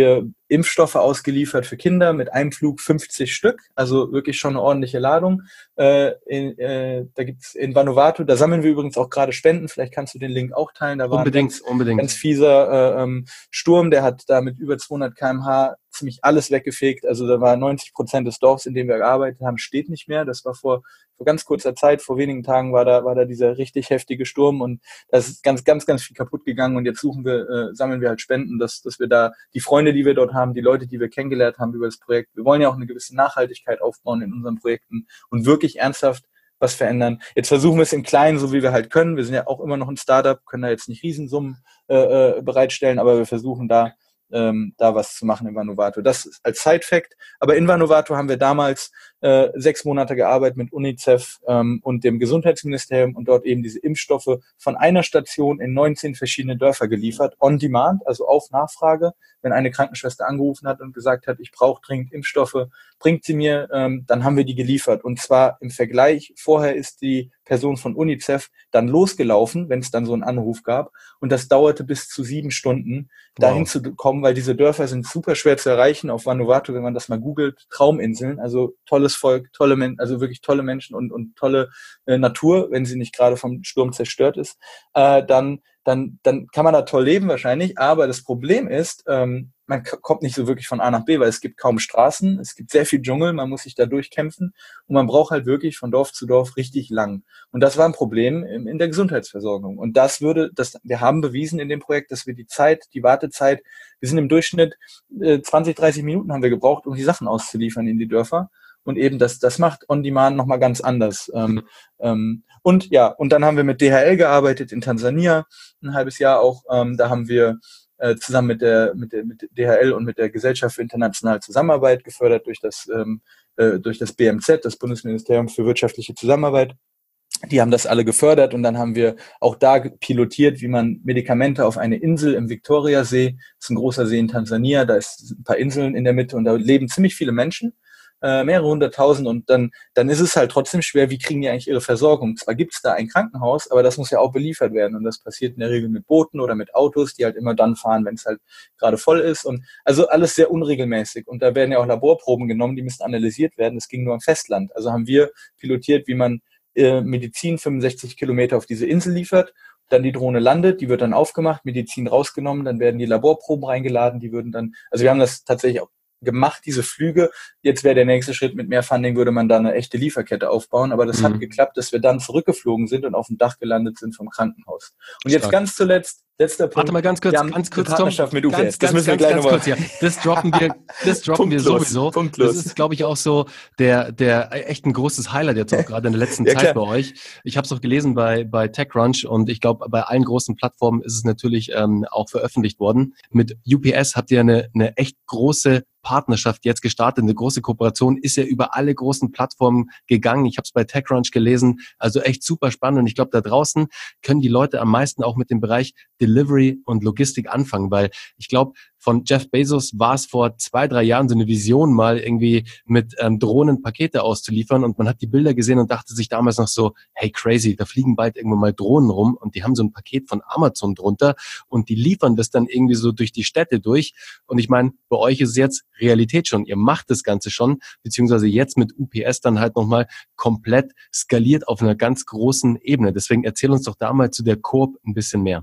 Impfstoffe ausgeliefert für Kinder mit einem Flug fünfzig Stück, also wirklich schon eine ordentliche Ladung. Äh, in, äh, da gibt's in Vanuatu, da sammeln wir übrigens auch gerade Spenden, vielleicht kannst du den Link auch teilen, da war Unbedingt, ein ganz, unbedingt. ganz fieser äh, ähm, Sturm, der hat da mit über zweihundert Kilometer pro Stunde ziemlich alles weggefegt, also da war neunzig Prozent des Dorfs, in dem wir gearbeitet haben, steht nicht mehr, das war vor vor ganz kurzer Zeit, vor wenigen Tagen war da war da dieser richtig heftige Sturm und da ist ganz, ganz, ganz viel kaputt gegangen und jetzt suchen wir, äh, sammeln wir halt Spenden, dass, dass wir da die Freunde, die wir dort haben, die Leute, die wir kennengelernt haben über das Projekt, wir wollen ja auch eine gewisse Nachhaltigkeit aufbauen in unseren Projekten und wirklich ernsthaft was verändern. Jetzt versuchen wir es im Kleinen, so wie wir halt können. Wir sind ja auch immer noch ein Startup, können da jetzt nicht Riesensummen äh, äh, bereitstellen, aber wir versuchen da ähm, da was zu machen in Vanuatu. Das ist als Side-Fact. Aber in Vanuatu haben wir damals äh, sechs Monate gearbeitet mit UNICEF ähm, und dem Gesundheitsministerium und dort eben diese Impfstoffe von einer Station in neunzehn verschiedene Dörfer geliefert, on demand, also auf Nachfrage. Wenn eine Krankenschwester angerufen hat und gesagt hat, ich brauche dringend Impfstoffe, bringt sie mir, ähm, dann haben wir die geliefert. Und zwar im Vergleich, vorher ist die Person von UNICEF dann losgelaufen, wenn es dann so einen Anruf gab. Und das dauerte bis zu sieben Stunden, dahin wow. zu kommen, weil diese Dörfer sind super schwer zu erreichen. Auf Vanuatu, wenn man das mal googelt, Trauminseln, also tolles Volk, tolle Men- also wirklich tolle Menschen und, und tolle äh, Natur, wenn sie nicht gerade vom Sturm zerstört ist, äh, dann dann dann kann man da toll leben wahrscheinlich, aber das Problem ist, ähm, man k- kommt nicht so wirklich von A nach B, weil es gibt kaum Straßen, es gibt sehr viel Dschungel, man muss sich da durchkämpfen und man braucht halt wirklich von Dorf zu Dorf richtig lang. Und das war ein Problem in, in der Gesundheitsversorgung. Und das würde, das, wir haben bewiesen in dem Projekt, dass wir die Zeit, die Wartezeit, wir sind im Durchschnitt äh, zwanzig, dreißig Minuten haben wir gebraucht, um die Sachen auszuliefern in die Dörfer. Und eben das, das macht On-Demand nochmal ganz anders. Ähm, ähm, und ja, und dann haben wir mit D H L gearbeitet in Tansania, ein halbes Jahr auch. Ähm, da haben wir äh, zusammen mit der, mit der mit D H L und mit der Gesellschaft für internationale Zusammenarbeit gefördert durch das ähm, äh, durch das B M Z, das Bundesministerium für wirtschaftliche Zusammenarbeit. Die haben das alle gefördert und dann haben wir auch da pilotiert, wie man Medikamente auf eine Insel im Viktoriasee, das ist ein großer See in Tansania, da ist ein paar Inseln in der Mitte und da leben ziemlich viele Menschen. Äh, mehrere hunderttausend und dann dann ist es halt trotzdem schwer, wie kriegen die eigentlich ihre Versorgung? Zwar gibt es da ein Krankenhaus, aber das muss ja auch beliefert werden und das passiert in der Regel mit Booten oder mit Autos, die halt immer dann fahren, wenn es halt gerade voll ist und also alles sehr unregelmäßig und da werden ja auch Laborproben genommen, die müssen analysiert werden, das ging nur am Festland. Also haben wir pilotiert, wie man äh, Medizin fünfundsechzig Kilometer auf diese Insel liefert, dann die Drohne landet, die wird dann aufgemacht, Medizin rausgenommen, dann werden die Laborproben reingeladen, die würden dann, also wir haben das tatsächlich auch gemacht, diese Flüge. Jetzt wäre der nächste Schritt, mit mehr Funding würde man da eine echte Lieferkette aufbauen. Aber das mhm. hat geklappt, dass wir dann zurückgeflogen sind und auf dem Dach gelandet sind vom Krankenhaus. Und Stark. Jetzt ganz zuletzt, letzter Punkt. Warte mal ganz kurz, ganz kurz, Tom. Mit U P S. Ganz, das ganz, müssen wir ganz, gleich ganz nochmal. kurz, ja. Das droppen wir, das droppen wir sowieso. Punktlos. Das ist, glaube ich, auch so der, der echt ein großes Highlight jetzt auch gerade in der letzten ja, Zeit klar. bei euch. Ich habe es auch gelesen bei, bei TechCrunch und ich glaube, bei allen großen Plattformen ist es natürlich ähm, auch veröffentlicht worden. Mit U P S habt ihr eine, eine echt große Partnerschaft jetzt gestartet. Eine große Kooperation ist ja über alle großen Plattformen gegangen. Ich habe es bei TechCrunch gelesen. Also echt super spannend. Und ich glaube, da draußen können die Leute am meisten auch mit dem Bereich Delivery und Logistik anfangen, weil ich glaube, von Jeff Bezos war es vor zwei, drei Jahren so eine Vision, mal irgendwie mit ähm, Drohnen Pakete auszuliefern und man hat die Bilder gesehen und dachte sich damals noch so, hey crazy, da fliegen bald irgendwann mal Drohnen rum und die haben so ein Paket von Amazon drunter und die liefern das dann irgendwie so durch die Städte durch und ich meine, bei euch ist es jetzt Realität schon, ihr macht das Ganze schon, beziehungsweise jetzt mit U P S dann halt nochmal komplett skaliert auf einer ganz großen Ebene. Deswegen erzähl uns doch da mal zu der Coop ein bisschen mehr.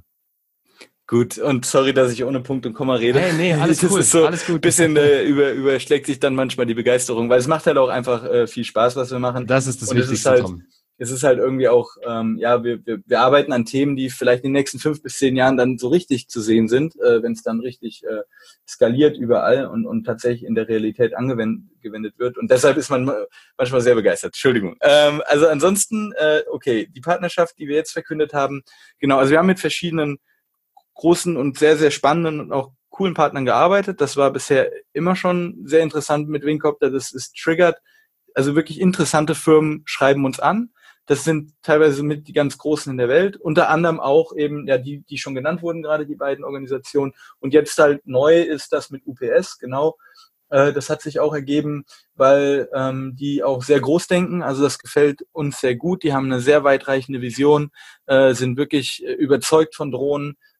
Gut, und sorry, dass ich ohne Punkt und Komma rede. Hey, nee, alles das cool, ist so alles gut. Ein bisschen äh, über, überschlägt sich dann manchmal die Begeisterung, weil es macht halt auch einfach äh, viel Spaß, was wir machen. Das ist das und Wichtigste, es ist halt, Tom. Es ist halt irgendwie auch, ähm, ja, wir, wir, wir arbeiten an Themen, die vielleicht in den nächsten fünf bis zehn Jahren dann so richtig zu sehen sind, äh, wenn es dann richtig äh, skaliert überall und, und tatsächlich in der Realität angewendet wird. Und deshalb ist man manchmal sehr begeistert. Entschuldigung. Ähm, also ansonsten, äh, okay, die Partnerschaft, die wir jetzt verkündet haben, genau, also wir haben mit verschiedenen großen und sehr, sehr spannenden und auch coolen Partnern gearbeitet. Das war bisher immer schon sehr interessant mit Wingcopter. Das ist triggert. Also wirklich interessante Firmen schreiben uns an. Das sind teilweise mit die ganz Großen in der Welt. Unter anderem auch eben, ja, die, die schon genannt wurden, gerade die beiden Organisationen. Und jetzt halt neu ist das mit U P S, genau. Äh, das hat sich auch ergeben, weil ähm, die auch sehr groß denken. Also das gefällt uns sehr gut. Die haben eine sehr weitreichende Vision, äh, sind wirklich äh, überzeugt von Drohnen.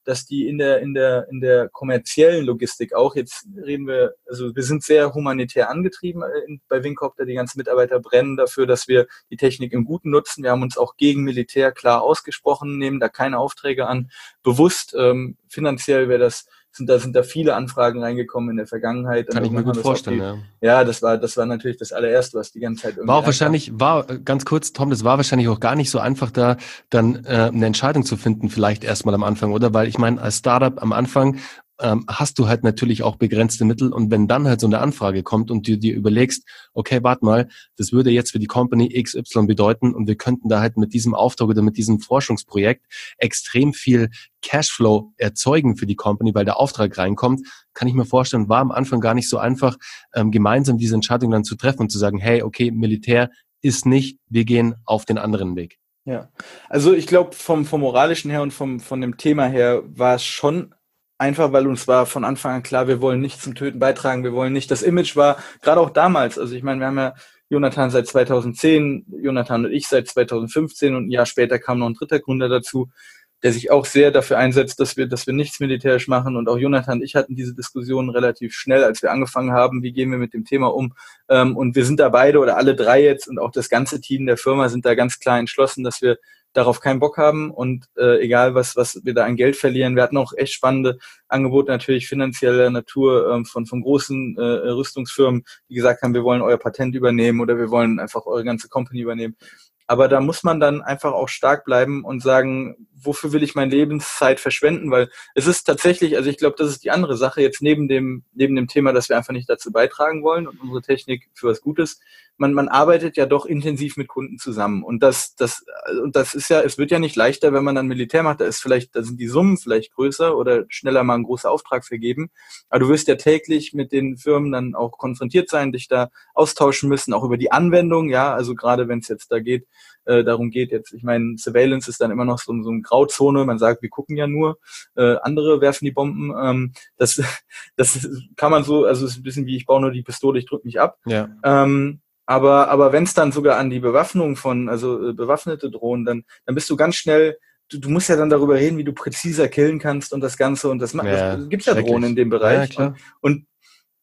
dass die in der, in der, in der kommerziellen Logistik auch, jetzt reden wir, also wir sind sehr humanitär angetrieben in, bei Wingcopter, die ganzen Mitarbeiter brennen dafür, dass wir die Technik im Guten nutzen. Wir haben uns auch gegen Militär klar ausgesprochen, nehmen da keine Aufträge an, bewusst, ähm, finanziell wäre das, sind da, sind da viele Anfragen reingekommen in der Vergangenheit. Kann ich mir gut vorstellen, die, ja. Ja, das war, das war natürlich das allererste, was die ganze Zeit irgendwie War auch wahrscheinlich, war, ganz kurz, Tom, das war wahrscheinlich auch gar nicht so einfach, da dann äh, eine Entscheidung zu finden, vielleicht erstmal am Anfang, oder? Weil ich meine, als Startup am Anfang ähm, hast du halt natürlich auch begrenzte Mittel, und wenn dann halt so eine Anfrage kommt und du dir überlegst, okay, warte mal, das würde jetzt für die Company X Y bedeuten und wir könnten da halt mit diesem Auftrag oder mit diesem Forschungsprojekt extrem viel Cashflow erzeugen für die Company, weil der Auftrag reinkommt, kann ich mir vorstellen, war am Anfang gar nicht so einfach, ähm, gemeinsam diese Entscheidung dann zu treffen und zu sagen, hey, okay, Militär ist nicht, wir gehen auf den anderen Weg. Ja, also ich glaube, vom, vom moralischen her und vom, von dem Thema her war es schon einfach, weil uns war von Anfang an klar, wir wollen nicht zum Töten beitragen, wir wollen nicht, das Image war, gerade auch damals, also ich meine, wir haben ja Jonathan seit zweitausendzehn, Jonathan und ich seit zweitausendfünfzehn und ein Jahr später kam noch ein dritter Gründer dazu, der sich auch sehr dafür einsetzt, dass wir, dass wir nichts militärisch machen. Und auch Jonathan und ich hatten diese Diskussion relativ schnell, als wir angefangen haben, wie gehen wir mit dem Thema um. Und wir sind da beide oder alle drei jetzt und auch das ganze Team der Firma sind da ganz klar entschlossen, dass wir darauf keinen Bock haben und äh, egal was was wir da an Geld verlieren. Wir hatten auch echt spannende Angebote natürlich finanzieller Natur ähm, von von großen äh, Rüstungsfirmen, die gesagt haben, wir wollen euer Patent übernehmen oder wir wollen einfach eure ganze Company übernehmen. Aber da muss man dann einfach auch stark bleiben und sagen, wofür will ich meine Lebenszeit verschwenden? Weil es ist tatsächlich, also ich glaube, das ist die andere Sache jetzt neben dem neben dem Thema, dass wir einfach nicht dazu beitragen wollen und unsere Technik für was Gutes. Man, man arbeitet ja doch intensiv mit Kunden zusammen und das, das, und das ist ja, es wird ja nicht leichter, wenn man dann Militär macht. Da ist vielleicht, da sind die Summen vielleicht größer oder schneller mal einen großen Auftrag vergeben. Aber du wirst ja täglich mit den Firmen dann auch konfrontiert sein, dich da austauschen müssen, auch über die Anwendung. Ja, also gerade wenn es jetzt da geht, äh, darum geht jetzt, ich meine, Surveillance ist dann immer noch so, so eine Grauzone. Man sagt, wir gucken ja nur, äh, andere werfen die Bomben. Ähm, das, das kann man so, also es ist ein bisschen wie ich baue nur die Pistole, ich drücke mich ab. Ja. Ähm, Aber, aber wenn es dann sogar an die Bewaffnung von, also äh, bewaffnete Drohnen, dann, dann bist du ganz schnell, du, du musst ja dann darüber reden, wie du präziser killen kannst und das Ganze und das macht, Ja, das gibt's ja Drohnen in dem Ja, Bereich. klar. und, und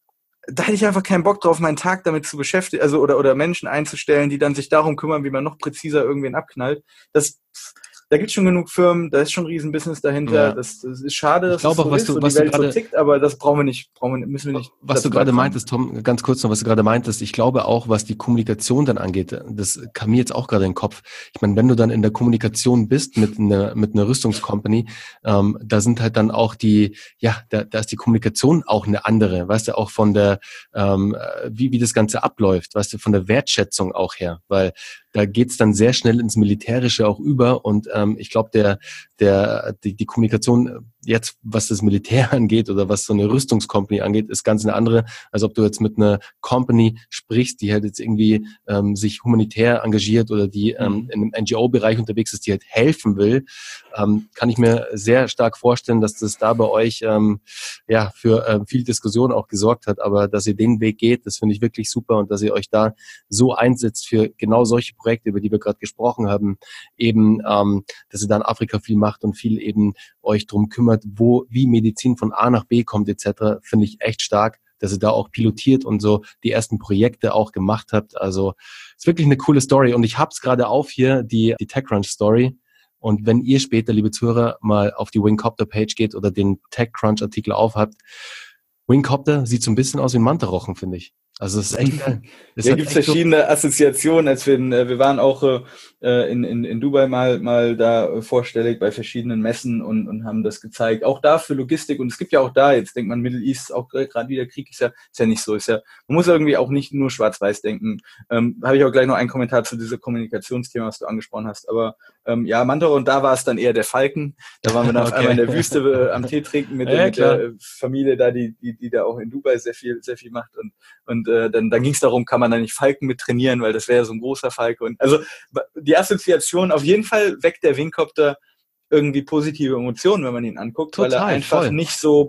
da hätte ich einfach keinen Bock drauf, meinen Tag damit zu beschäftigen, also oder oder Menschen einzustellen, die dann sich darum kümmern, wie man noch präziser irgendwen abknallt. Das, da gibt's schon genug Firmen, da ist schon ein Riesenbusiness dahinter. Ja. Das, das ist schade, Ich dass glaube es auch, so was ist du- und was die du Welt so gerade- tickt, aber das brauchen wir nicht, brauchen wir, müssen wir nicht. Was du dazu gerade beitragen. meintest, Tom, ganz kurz noch, was du gerade meintest, ich glaube auch, was die Kommunikation dann angeht, das kam mir jetzt auch gerade in den Kopf. Ich meine, wenn du dann in der Kommunikation bist mit einer mit einer Rüstungscompany, ähm, da sind halt dann auch die, ja, da, da ist die Kommunikation auch eine andere, weißt du, auch von der, ähm, wie wie das Ganze abläuft, weißt du, von der Wertschätzung auch her, weil da geht's dann sehr schnell ins Militärische auch über und ähm, ich glaube, der der die, die Kommunikation jetzt, was das Militär angeht oder was so eine Rüstungscompany angeht, ist ganz eine andere, als ob du jetzt mit einer Company sprichst, die halt jetzt irgendwie ähm, sich humanitär engagiert oder die ähm, Mhm. in einem N G O-Bereich unterwegs ist, die halt helfen will. Ähm, kann ich mir sehr stark vorstellen, dass das da bei euch ähm, ja für ähm, viel Diskussion auch gesorgt hat, aber dass ihr den Weg geht, das finde ich wirklich super und dass ihr euch da so einsetzt für genau solche Projekte, über die wir gerade gesprochen haben, eben, ähm, dass ihr da in Afrika viel macht und viel eben euch drum kümmert, wo, wie Medizin von A nach B kommt et cetera, finde ich echt stark, dass ihr da auch pilotiert und so die ersten Projekte auch gemacht habt. Also ist wirklich eine coole Story und ich hab's gerade auf hier, die, die TechCrunch Story. Und wenn ihr später, liebe Zuhörer, mal auf die Wingcopter-Page geht oder den TechCrunch-Artikel aufhabt, Wingcopter sieht so ein bisschen aus wie ein Mantarochen, finde ich. Also es ist echt geil. Es Ja, hat gibt es echt so- verschiedene Assoziationen. Als wir, in, äh, wir waren auch äh, in, in, in Dubai mal, mal da äh, vorstellig bei verschiedenen Messen und, und haben das gezeigt. Auch da für Logistik. Und es gibt ja auch da, jetzt denkt man, Middle East, auch gerade wieder Krieg, ist ja, ist ja nicht so. Ist ja, man muss irgendwie auch nicht nur schwarz-weiß denken. Ähm, habe ich auch gleich noch einen Kommentar zu diesem Kommunikationsthema, was du angesprochen hast. Aber ähm, ja, Mantaro, und da war es dann eher der Falken. Da waren wir dann auf Okay. einmal in der Wüste äh, am Tee trinken mit, Ja, der mit klar. der Familie da, die, die, die da auch in Dubai sehr viel, sehr viel macht. Und und äh, dann, dann ging es darum, kann man da nicht Falken mit trainieren, weil das wäre ja so ein großer Falke. Und also die Assoziation, auf jeden Fall weckt der Wingcopter irgendwie positive Emotionen, wenn man ihn anguckt, weil er Total, einfach voll. nicht so,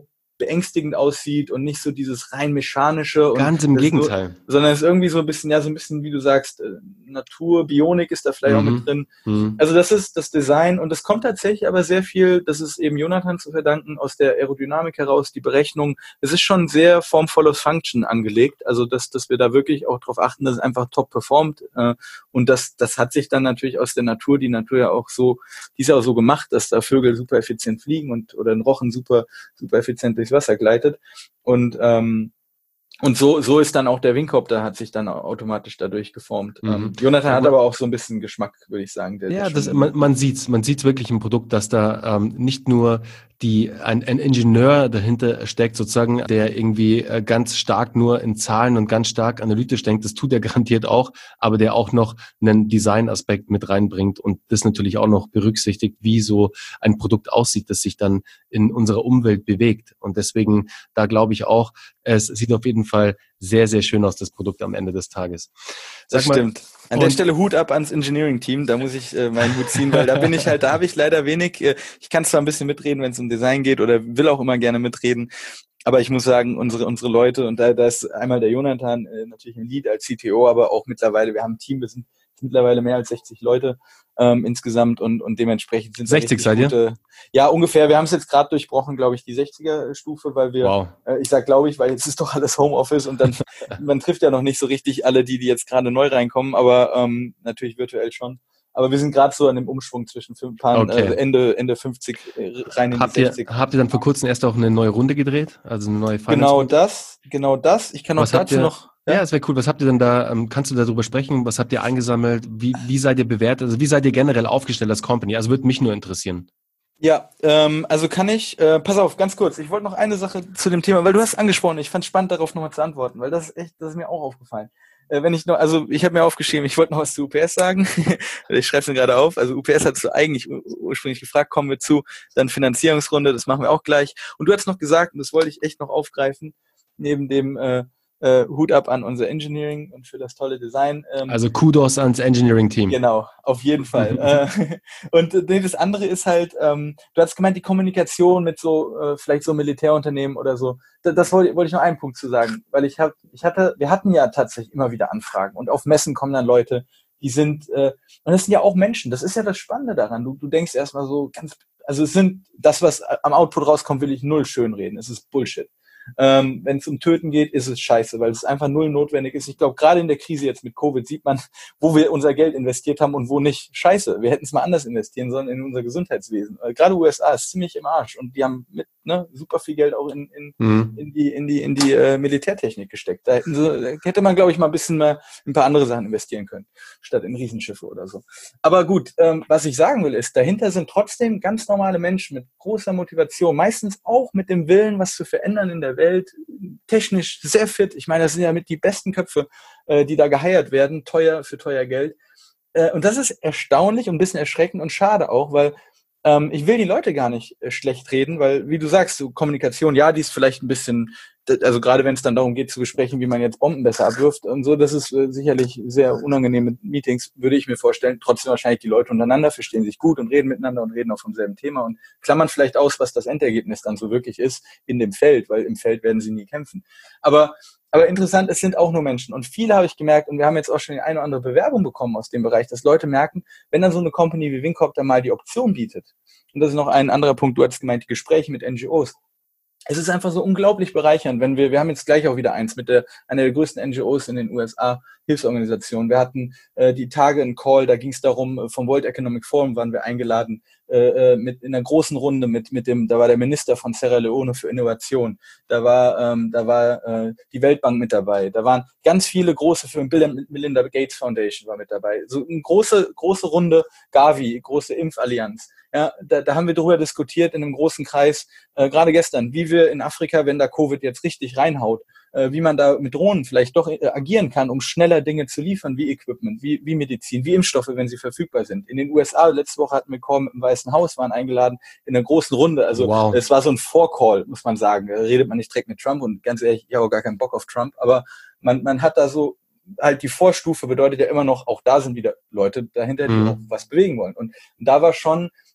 beängstigend aussieht und nicht so dieses rein mechanische. Und ganz im Gegenteil. Nur, sondern es ist irgendwie so ein bisschen, ja, so ein bisschen, wie du sagst, Natur, Bionik ist da vielleicht mhm. auch mit drin. Mhm. Also das ist das Design und es kommt tatsächlich aber sehr viel, das ist eben Jonathan zu verdanken, aus der Aerodynamik heraus, die Berechnung. Es ist schon sehr Form follows Function angelegt, also dass, dass wir da wirklich auch darauf achten, dass es einfach top performt und das, das hat sich dann natürlich aus der Natur, die Natur ja auch so, die ist ja auch so gemacht, dass da Vögel super effizient fliegen und oder ein Rochen super, super effizient durchs Wasser gleitet und ähm, Und so, so ist dann auch der Wingcopter, hat sich dann automatisch dadurch geformt. Mhm. Ähm, Jonathan aber, hat aber auch so ein bisschen Geschmack, würde ich sagen. Der, ja, der das, man, man sieht's, man sieht's wirklich im Produkt, dass da ähm, nicht nur die ein, ein Ingenieur dahinter steckt, sozusagen, der irgendwie äh, ganz stark nur in Zahlen und ganz stark analytisch denkt. Das tut er garantiert auch, aber der auch noch einen Design-Aspekt mit reinbringt und das natürlich auch noch berücksichtigt, wie so ein Produkt aussieht, das sich dann in unserer Umwelt bewegt. Und deswegen, da glaube ich auch, es sieht auf jeden Fall sehr, sehr schön aus, das Produkt am Ende des Tages. Sag das mal, stimmt. An der Stelle Hut ab ans Engineering-Team, da muss ich äh, meinen Hut ziehen, weil da bin ich halt, da habe ich leider wenig, äh, ich kann zwar ein bisschen mitreden, wenn es um Design geht oder will auch immer gerne mitreden, aber ich muss sagen, unsere unsere Leute, und da, da ist einmal der Jonathan äh, natürlich im Lead als C T O, aber auch mittlerweile, wir haben ein Team, wir sind mittlerweile mehr als sechzig Leute ähm, insgesamt und und dementsprechend sind sechzig seid ihr? Gute, ja, ungefähr. Wir haben es jetzt gerade durchbrochen, glaube ich, die sechziger-Stufe, weil wir, wow. äh, ich sag glaube ich, weil jetzt ist doch alles Homeoffice und dann, man trifft ja noch nicht so richtig alle, die die jetzt gerade neu reinkommen, aber ähm, natürlich virtuell schon. Aber wir sind gerade so an dem Umschwung zwischen fünf Paaren, okay. äh, Ende Ende fünfzig äh, rein in habt die sechzig. Ihr, habt ihr dann vor kurzem erst auch eine neue Runde gedreht? Also eine neue Finance Genau Runde? das, genau das. Ich kann auch dazu ihr, noch... Ja, es wäre cool. Was habt ihr denn da, ähm, kannst du darüber sprechen? Was habt ihr eingesammelt? Wie, wie seid ihr bewertet? Also wie seid ihr generell aufgestellt als Company? Also würde mich nur interessieren. Ja, ähm, also kann ich, äh, pass auf, ganz kurz, ich wollte noch eine Sache zu dem Thema, weil du hast angesprochen, ich fand es spannend, darauf nochmal zu antworten, weil das ist echt, das ist mir auch aufgefallen. Äh, wenn ich noch, also ich habe mir aufgeschrieben, ich wollte noch was zu U P S sagen, ich schreibe es mir gerade auf, also U P S hast du eigentlich ur- ursprünglich gefragt, kommen wir zu, dann Finanzierungsrunde, das machen wir auch gleich. Und du hast noch gesagt, und das wollte ich echt noch aufgreifen, neben dem äh, äh, Hut ab an unser Engineering und für das tolle Design. Ähm, also Kudos ans Engineering-Team. Genau, auf jeden Fall. äh, und äh, das andere ist halt, ähm, du hast gemeint, die Kommunikation mit so, äh, vielleicht so Militärunternehmen oder so. Das, das wollte, wollte ich noch einen Punkt zu sagen, weil ich habe, ich hatte, wir hatten ja tatsächlich immer wieder Anfragen und auf Messen kommen dann Leute, die sind, äh, und das sind ja auch Menschen, das ist ja das Spannende daran. Du, du denkst erstmal so ganz, also es sind, das, was am Output rauskommt, will ich null schönreden. Es ist Bullshit. Ähm, wenn es um Töten geht, ist es scheiße, weil es einfach null notwendig ist. Ich glaube, gerade in der Krise jetzt mit Covid sieht man, wo wir unser Geld investiert haben und wo nicht. Scheiße, wir hätten es mal anders investieren sollen in unser Gesundheitswesen. Äh, gerade U S A ist ziemlich im Arsch und die haben mit ne, super viel Geld auch in, in, mhm. in die in die in die äh, Militärtechnik gesteckt. Da hätten sie, hätte man, glaube ich, mal ein bisschen mehr ein paar andere Sachen investieren können, statt in Riesenschiffe oder so. Aber gut, ähm, was ich sagen will, ist, dahinter sind trotzdem ganz normale Menschen mit großer Motivation, meistens auch mit dem Willen, was zu verändern in der Welt, technisch sehr fit. Ich meine, das sind ja mit die besten Köpfe, äh, die da geheiert werden, teuer für teuer Geld. Äh, und das ist erstaunlich und ein bisschen erschreckend und schade auch, weil ähm, ich will die Leute gar nicht äh, schlecht reden, weil, wie du sagst, so Kommunikation, ja, die ist vielleicht ein bisschen, also gerade wenn es dann darum geht zu besprechen, wie man jetzt Bomben besser abwirft und so, das ist äh, sicherlich sehr unangenehme Meetings, würde ich mir vorstellen. Trotzdem wahrscheinlich die Leute untereinander verstehen sich gut und reden miteinander und reden auch vom selben Thema und klammern vielleicht aus, was das Endergebnis dann so wirklich ist in dem Feld, weil im Feld werden sie nie kämpfen. Aber aber interessant, es sind auch nur Menschen. Und viele habe ich gemerkt, und wir haben jetzt auch schon die eine oder andere Bewerbung bekommen aus dem Bereich, dass Leute merken, wenn dann so eine Company wie Wingcopter mal die Option bietet, und das ist noch ein anderer Punkt, du hattest gemeint, die Gespräche mit N G Os, es ist einfach so unglaublich bereichernd, wenn wir, wir haben jetzt gleich auch wieder eins mit der, einer der größten N G Os in den U S A, Hilfsorganisationen. Wir hatten äh, die Tage einen Call, da ging es darum, vom World Economic Forum waren wir eingeladen, äh, mit in einer großen Runde mit mit dem, da war der Minister von Sierra Leone für Innovation, da war ähm, da war äh, die Weltbank mit dabei, da waren ganz viele große Firmen, Bill and Melinda Gates Foundation war mit dabei, so eine große große Runde, Gavi, große Impfallianz. Ja, da, da haben wir darüber diskutiert in einem großen Kreis, äh, gerade gestern, wie wir in Afrika, wenn da Covid jetzt richtig reinhaut, äh, wie man da mit Drohnen vielleicht doch äh, agieren kann, um schneller Dinge zu liefern, wie Equipment, wie, wie Medizin, wie Impfstoffe, wenn sie verfügbar sind. In den U S A, letzte Woche hatten wir Call mit dem Weißen Haus, waren eingeladen in einer großen Runde. Also wow. Es war so ein Vorcall, muss man sagen. Da redet man nicht direkt mit Trump und ganz ehrlich, ich habe auch gar keinen Bock auf Trump, aber man, man hat da so halt die Vorstufe bedeutet ja immer noch, auch da sind wieder Leute dahinter, die mhm. auch was bewegen wollen. Und da war schon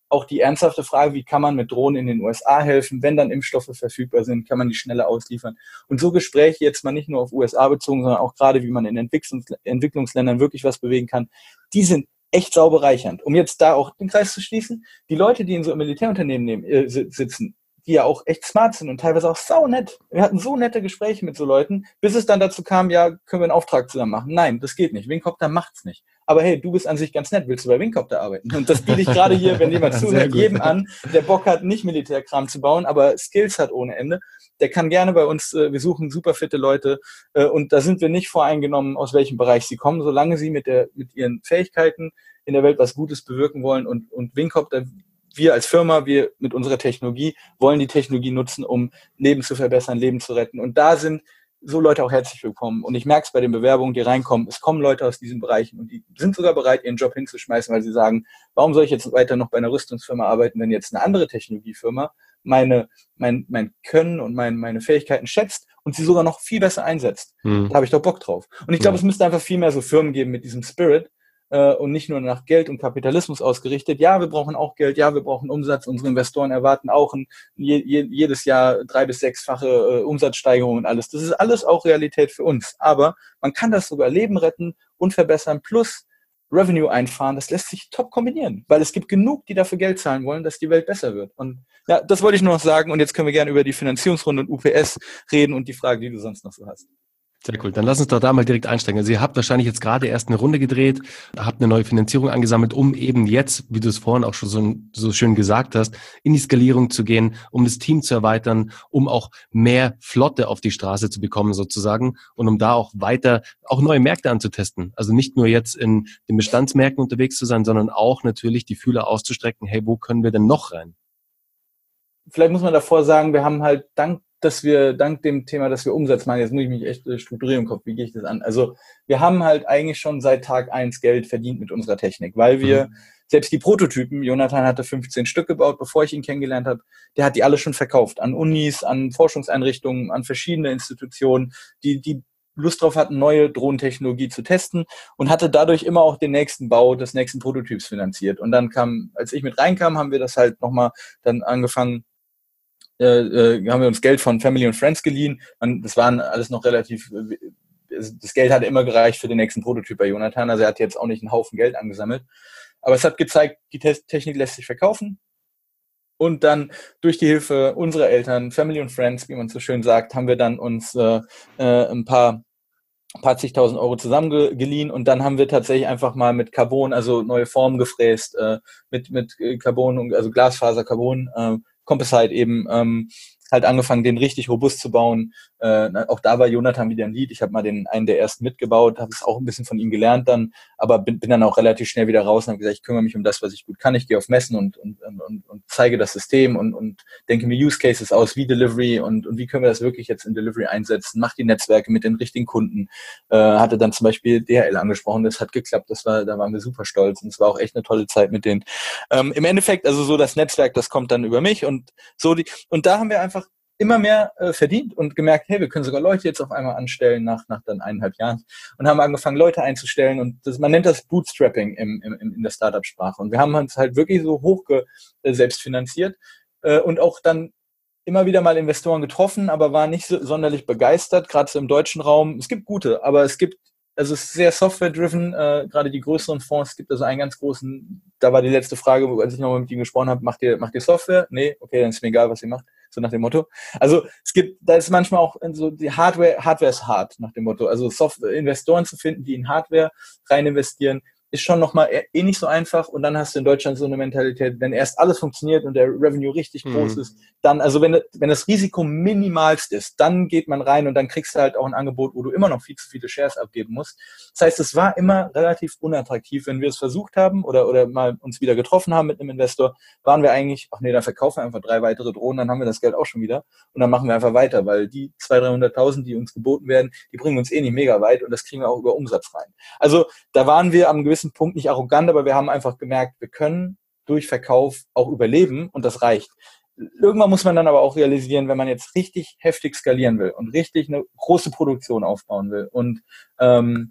auch die ernsthafte Frage, wie kann man mit Drohnen in den U S A helfen, wenn dann Impfstoffe verfügbar sind, kann man die schneller ausliefern. Und so Gespräche jetzt mal nicht nur auf U S A bezogen, sondern auch gerade, wie man in Entwicklungs- Entwicklungsländern wirklich was bewegen kann, die sind echt sau bereichernd. Um jetzt da auch den Kreis zu schließen, die Leute, die in so Militärunternehmen nehmen, äh, sitzen, die ja auch echt smart sind und teilweise auch sau nett. Wir hatten so nette Gespräche mit so Leuten, bis es dann dazu kam, ja, können wir einen Auftrag zusammen machen? Nein, das geht nicht. Wingcopter macht's nicht. Aber hey, du bist an sich ganz nett, willst du bei Wingcopter arbeiten? Und das biete ich gerade hier, wenn jemand zuhört, jedem an, der Bock hat, nicht Militärkram zu bauen, aber Skills hat ohne Ende. Der kann gerne bei uns, äh, wir suchen super fitte Leute, äh, und da sind wir nicht voreingenommen, aus welchem Bereich sie kommen, solange sie mit der, mit ihren Fähigkeiten in der Welt was Gutes bewirken wollen, und, und Wingcopter, wir als Firma, wir mit unserer Technologie wollen die Technologie nutzen, um Leben zu verbessern, Leben zu retten. Und da sind so Leute auch herzlich willkommen. Und ich merke es bei den Bewerbungen, die reinkommen. Es kommen Leute aus diesen Bereichen und die sind sogar bereit, ihren Job hinzuschmeißen, weil sie sagen, warum soll ich jetzt weiter noch bei einer Rüstungsfirma arbeiten, wenn jetzt eine andere Technologiefirma meine, mein, mein Können und mein, meine Fähigkeiten schätzt und sie sogar noch viel besser einsetzt. Hm. Da habe ich doch Bock drauf. Und ich glaube, ja. es müsste einfach viel mehr so Firmen geben mit diesem Spirit, und nicht nur nach Geld und Kapitalismus ausgerichtet. Ja, wir brauchen auch Geld, ja, wir brauchen Umsatz. Unsere Investoren erwarten auch ein, je, jedes Jahr drei- bis sechsfache äh, Umsatzsteigerung und alles. Das ist alles auch Realität für uns. Aber man kann das sogar Leben retten und verbessern plus Revenue einfahren. Das lässt sich top kombinieren, weil es gibt genug, die dafür Geld zahlen wollen, dass die Welt besser wird. Und ja, das wollte ich nur noch sagen. Und jetzt können wir gerne über die Finanzierungsrunde und U P S reden und die Frage, die du sonst noch so hast. Sehr cool. Dann lass uns doch da mal direkt einsteigen. Also ihr habt wahrscheinlich jetzt gerade erst eine Runde gedreht, habt eine neue Finanzierung angesammelt, um eben jetzt, wie du es vorhin auch schon so, so schön gesagt hast, in die Skalierung zu gehen, um das Team zu erweitern, um auch mehr Flotte auf die Straße zu bekommen sozusagen und um da auch weiter auch neue Märkte anzutesten. Also nicht nur jetzt in den Bestandsmärkten unterwegs zu sein, sondern auch natürlich die Fühler auszustrecken, hey, wo können wir denn noch rein? Vielleicht muss man davor sagen, wir haben halt dank dass wir dank dem Thema, dass wir Umsatz machen, jetzt muss ich mich echt strukturieren im Kopf, wie gehe ich das an? Also wir haben halt eigentlich schon seit Tag eins Geld verdient mit unserer Technik, weil wir mhm. selbst die Prototypen, Jonathan hatte fünfzehn Stück gebaut, bevor ich ihn kennengelernt habe, der hat die alle schon verkauft an Unis, an Forschungseinrichtungen, an verschiedene Institutionen, die die Lust drauf hatten, neue Drohnentechnologie zu testen und hatte dadurch immer auch den nächsten Bau des nächsten Prototyps finanziert. Und dann kam, als ich mit reinkam, haben wir das halt nochmal dann angefangen, Äh, äh, haben wir uns Geld von Family und Friends geliehen. Und das waren alles noch relativ, äh, das Geld hatte immer gereicht für den nächsten Prototyp bei Jonathan. Also er hat jetzt auch nicht einen Haufen Geld angesammelt. Aber es hat gezeigt, die Technik lässt sich verkaufen. Und dann durch die Hilfe unserer Eltern, Family und Friends, wie man so schön sagt, haben wir dann uns äh, äh, ein paar ein paar zigtausend Euro zusammengeliehen und dann haben wir tatsächlich einfach mal mit Carbon, also neue Formen gefräst, äh, mit mit Carbon, also Glasfaser, Carbon, äh, Composite eben, ähm, halt angefangen, den richtig robust zu bauen. Äh, auch da war Jonathan wieder ein Lied. Ich habe mal den einen der ersten mitgebaut, habe es auch ein bisschen von ihm gelernt dann, aber bin, bin dann auch relativ schnell wieder raus und habe gesagt, ich kümmere mich um das, was ich gut kann. Ich gehe auf Messen und, und, und, und zeige das System und, und denke mir Use Cases aus, wie Delivery und, und wie können wir das wirklich jetzt in Delivery einsetzen. Mach die Netzwerke mit den richtigen Kunden. Äh, hatte dann zum Beispiel D H L angesprochen, das hat geklappt. Das war, da waren wir super stolz und es war auch echt eine tolle Zeit mit denen. Ähm, Im Endeffekt, also so das Netzwerk, das kommt dann über mich und so die, und da haben wir einfach immer mehr äh, verdient und gemerkt, hey, wir können sogar Leute jetzt auf einmal anstellen nach nach dann eineinhalb Jahren und haben angefangen, Leute einzustellen und das, man nennt das Bootstrapping im, im, in der Startup-Sprache und wir haben uns halt wirklich so hoch ge, äh, selbst finanziert äh, und auch dann immer wieder mal Investoren getroffen, aber war nicht so, sonderlich begeistert, gerade so im deutschen Raum. Es gibt gute, aber es gibt, also es ist sehr software-driven, äh, gerade die größeren Fonds, es gibt also einen ganz großen, da war die letzte Frage, als ich nochmal mit ihm gesprochen habe, macht ihr, macht ihr Software? Nee, okay, dann ist mir egal, was ihr macht. So nach dem Motto. Also es gibt, da ist manchmal auch so die Hardware, Hardware ist hart nach dem Motto. Also Software, Investoren zu finden, die in Hardware rein investieren, ist schon nochmal eh nicht so einfach und dann hast du in Deutschland so eine Mentalität, wenn erst alles funktioniert und der Revenue richtig mhm. groß ist, dann, also wenn, wenn das Risiko minimalst ist, dann geht man rein und dann kriegst du halt auch ein Angebot, wo du immer noch viel zu viele Shares abgeben musst. Das heißt, es war immer relativ unattraktiv, wenn wir es versucht haben oder, oder mal uns wieder getroffen haben mit einem Investor, waren wir eigentlich, ach nee, dann verkaufen wir einfach drei weitere Drohnen, dann haben wir das Geld auch schon wieder und dann machen wir einfach weiter, weil die zweihunderttausend, dreihunderttausend, die uns geboten werden, die bringen uns eh nicht mega weit und das kriegen wir auch über Umsatz rein. Also da waren wir am gewissen Punkt nicht arrogant, aber wir haben einfach gemerkt, wir können durch Verkauf auch überleben und das reicht. Irgendwann muss man dann aber auch realisieren, wenn man jetzt richtig heftig skalieren will und richtig eine große Produktion aufbauen will und ähm,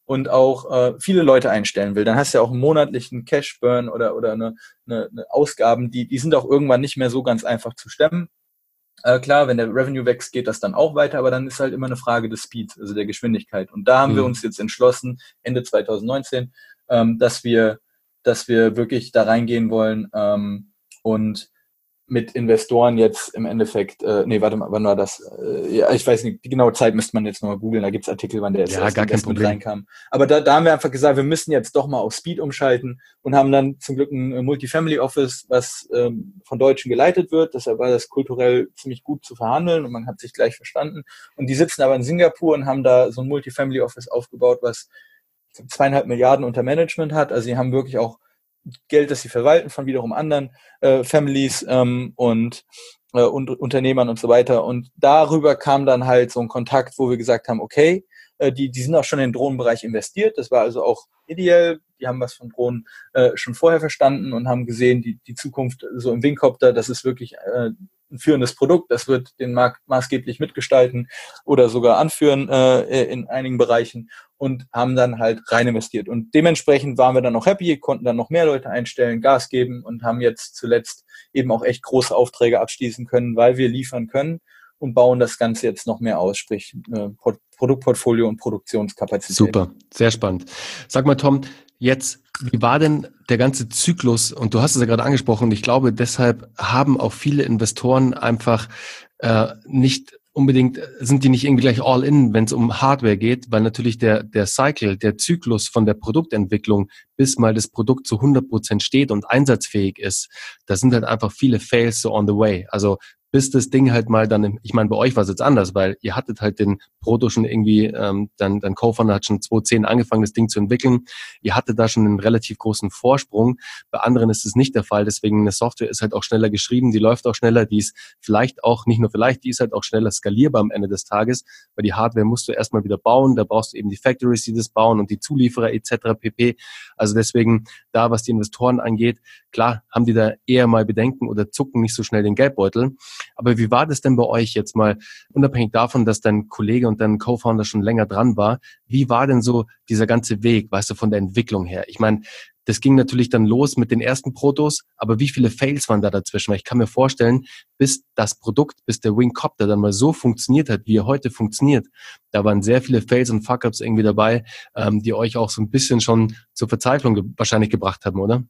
und auch äh, viele Leute einstellen will, dann hast du ja auch einen monatlichen Cash-Burn oder, oder eine, eine, eine Ausgaben, die, die sind auch irgendwann nicht mehr so ganz einfach zu stemmen. Äh, klar, wenn der Revenue wächst, geht das dann auch weiter, aber dann ist halt immer eine Frage des Speeds, also der Geschwindigkeit. Und da haben mhm. wir uns jetzt entschlossen, Ende zwanzig neunzehn, ähm, dass wir, dass wir wirklich da reingehen wollen ähm, und mit Investoren jetzt im Endeffekt, äh, nee, warte mal, wann war das? Äh, ja, ich weiß nicht, die genaue Zeit müsste man jetzt nochmal googeln, da gibt's Artikel, wann der ja, erste Investment reinkam. Aber da, da haben wir einfach gesagt, wir müssen jetzt doch mal auf Speed umschalten und haben dann zum Glück ein Multifamily Office, was ähm, von Deutschen geleitet wird. Deshalb war das kulturell ziemlich gut zu verhandeln und man hat sich gleich verstanden. Und die sitzen aber in Singapur und haben da so ein Multifamily Office aufgebaut, was zweieinhalb Milliarden unter Management hat. Also sie haben wirklich auch Geld, das sie verwalten von wiederum anderen äh, Families ähm, und, äh, und Unternehmern und so weiter. Und darüber kam dann halt so ein Kontakt, wo wir gesagt haben, okay, äh, die, die sind auch schon in den Drohnenbereich investiert. Das war also auch ideell. Die haben was von Drohnen äh, schon vorher verstanden und haben gesehen, die, die Zukunft so im Wingcopter, das ist wirklich äh, ein führendes Produkt, das wird den Markt maßgeblich mitgestalten oder sogar anführen äh, in einigen Bereichen und haben dann halt rein investiert. Und dementsprechend waren wir dann auch happy, konnten dann noch mehr Leute einstellen, Gas geben und haben jetzt zuletzt eben auch echt große Aufträge abschließen können, weil wir liefern können und bauen das Ganze jetzt noch mehr aus, sprich äh, Produktportfolio und Produktionskapazität. Super, sehr spannend. Sag mal, Tom, jetzt, wie war denn der ganze Zyklus? Und du hast es ja gerade angesprochen, und ich glaube, deshalb haben auch viele Investoren einfach äh, nicht unbedingt, sind die nicht irgendwie gleich all in, wenn es um Hardware geht, weil natürlich der der Cycle, der Zyklus von der Produktentwicklung, bis mal das Produkt zu hundert Prozent steht und einsatzfähig ist, da sind halt einfach viele Fails so on the way. Also bis das Ding halt mal dann, im, ich meine, bei euch war es jetzt anders, weil ihr hattet halt den Proto schon irgendwie, ähm, dann, dann Co-Founder hat schon zwanzig zehn angefangen, das Ding zu entwickeln. Ihr hattet da schon einen relativ großen Vorsprung. Bei anderen ist es nicht der Fall, deswegen eine Software ist halt auch schneller geschrieben, die läuft auch schneller, die ist vielleicht auch, nicht nur vielleicht, die ist halt auch schneller skalierbar am Ende des Tages, weil die Hardware musst du erstmal wieder bauen, da brauchst du eben die Factories, die das bauen und die Zulieferer et cetera pp. Also deswegen, da was die Investoren angeht, klar haben die da eher mal Bedenken oder zucken nicht so schnell den Geldbeutel. Aber wie war das denn bei euch jetzt mal, unabhängig davon, dass dein Kollege und dein Co-Founder schon länger dran war, wie war denn so dieser ganze Weg, weißt du, von der Entwicklung her? Ich meine, das ging natürlich dann los mit den ersten Protos, aber wie viele Fails waren da dazwischen? Weil ich kann mir vorstellen, bis das Produkt, bis der Wingcopter dann mal so funktioniert hat, wie er heute funktioniert, da waren sehr viele Fails und Fuck-Ups irgendwie dabei, ähm, die euch auch so ein bisschen schon zur Verzweiflung ge- wahrscheinlich gebracht haben, oder?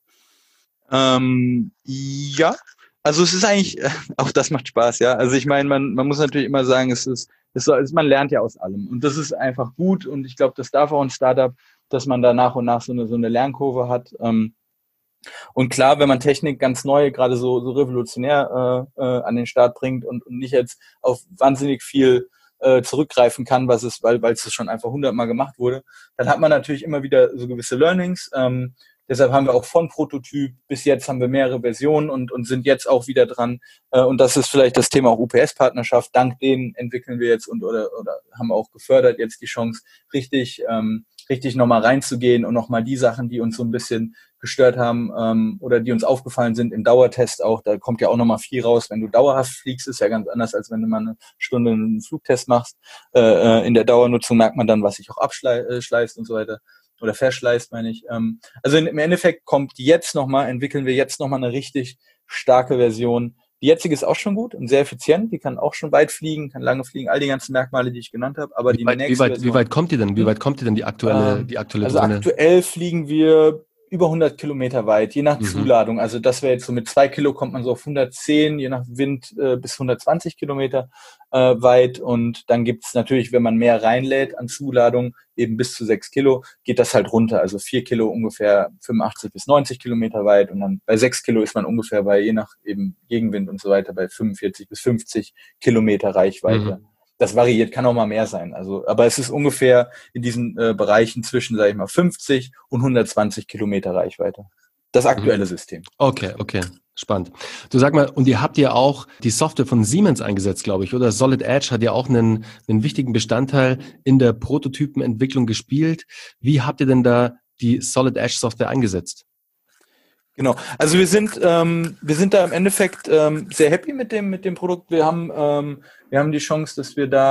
Ähm, ja, also es ist eigentlich, äh, auch das macht Spaß, ja. Also ich meine, man, man muss natürlich immer sagen, es ist, es ist, man lernt ja aus allem und das ist einfach gut und ich glaube, das darf auch ein Startup, dass man da nach und nach so eine, so eine Lernkurve hat. Ähm, und klar, wenn man Technik ganz neu, gerade so, so revolutionär äh, äh, an den Start bringt und, und nicht jetzt auf wahnsinnig viel äh, zurückgreifen kann, was es, weil weil es schon einfach hundertmal gemacht wurde, dann hat man natürlich immer wieder so gewisse Learnings. Ähm, deshalb haben wir auch von Prototyp bis jetzt haben wir mehrere Versionen und und sind jetzt auch wieder dran. Äh, und das ist vielleicht das Thema auch U P S-Partnerschaft. Dank denen entwickeln wir jetzt und oder oder haben auch gefördert jetzt die Chance, richtig ähm, richtig nochmal reinzugehen und nochmal die Sachen, die uns so ein bisschen gestört haben ähm, oder die uns aufgefallen sind im Dauertest auch, da kommt ja auch nochmal viel raus. Wenn du dauerhaft fliegst, ist ja ganz anders, als wenn du mal eine Stunde einen Flugtest machst. Äh, in der Dauernutzung merkt man dann, was sich auch abschleißt und so weiter oder verschleißt, meine ich. Ähm, also im Endeffekt kommt jetzt nochmal, entwickeln wir jetzt nochmal eine richtig starke Version. Die jetzige ist auch schon gut und sehr effizient. Die kann auch schon weit fliegen, kann lange fliegen, all die ganzen Merkmale, die ich genannt habe. Aber Wie die weit, nächste wie weit, Version, wie weit kommt ihr denn? Wie weit kommt ihr denn die aktuelle, ähm, die aktuelle also Drohne? aktuell fliegen wir über hundert Kilometer weit, je nach Mhm. Zuladung. Also das wäre jetzt so mit zwei Kilo kommt man so auf hundertzehn, je nach Wind äh, bis hundertzwanzig Kilometer äh, weit. Und dann gibt's natürlich, wenn man mehr reinlädt an Zuladung, eben bis zu sechs Kilo, geht das halt runter. Also vier Kilo ungefähr fünfundachtzig bis neunzig Kilometer weit. Und dann bei sechs Kilo ist man ungefähr bei, je nach eben Gegenwind und so weiter, bei fünfundvierzig bis fünfzig Kilometer Reichweite. Mhm. Das variiert, kann auch mal mehr sein. Also, aber es ist ungefähr in diesen äh, Bereichen zwischen, sage ich mal, fünfzig und hundertzwanzig Kilometer Reichweite. Das aktuelle Mhm. System. Okay, okay. Spannend. Du sag mal, und ihr habt ja auch die Software von Siemens eingesetzt, glaube ich, oder? Solid Edge hat ja auch einen, einen wichtigen Bestandteil in der Prototypenentwicklung gespielt. Wie habt ihr denn da die Solid Edge Software eingesetzt? Genau. Also wir sind ähm, wir sind da im Endeffekt ähm, sehr happy mit dem mit dem Produkt. Wir haben ähm, wir haben die Chance, dass wir da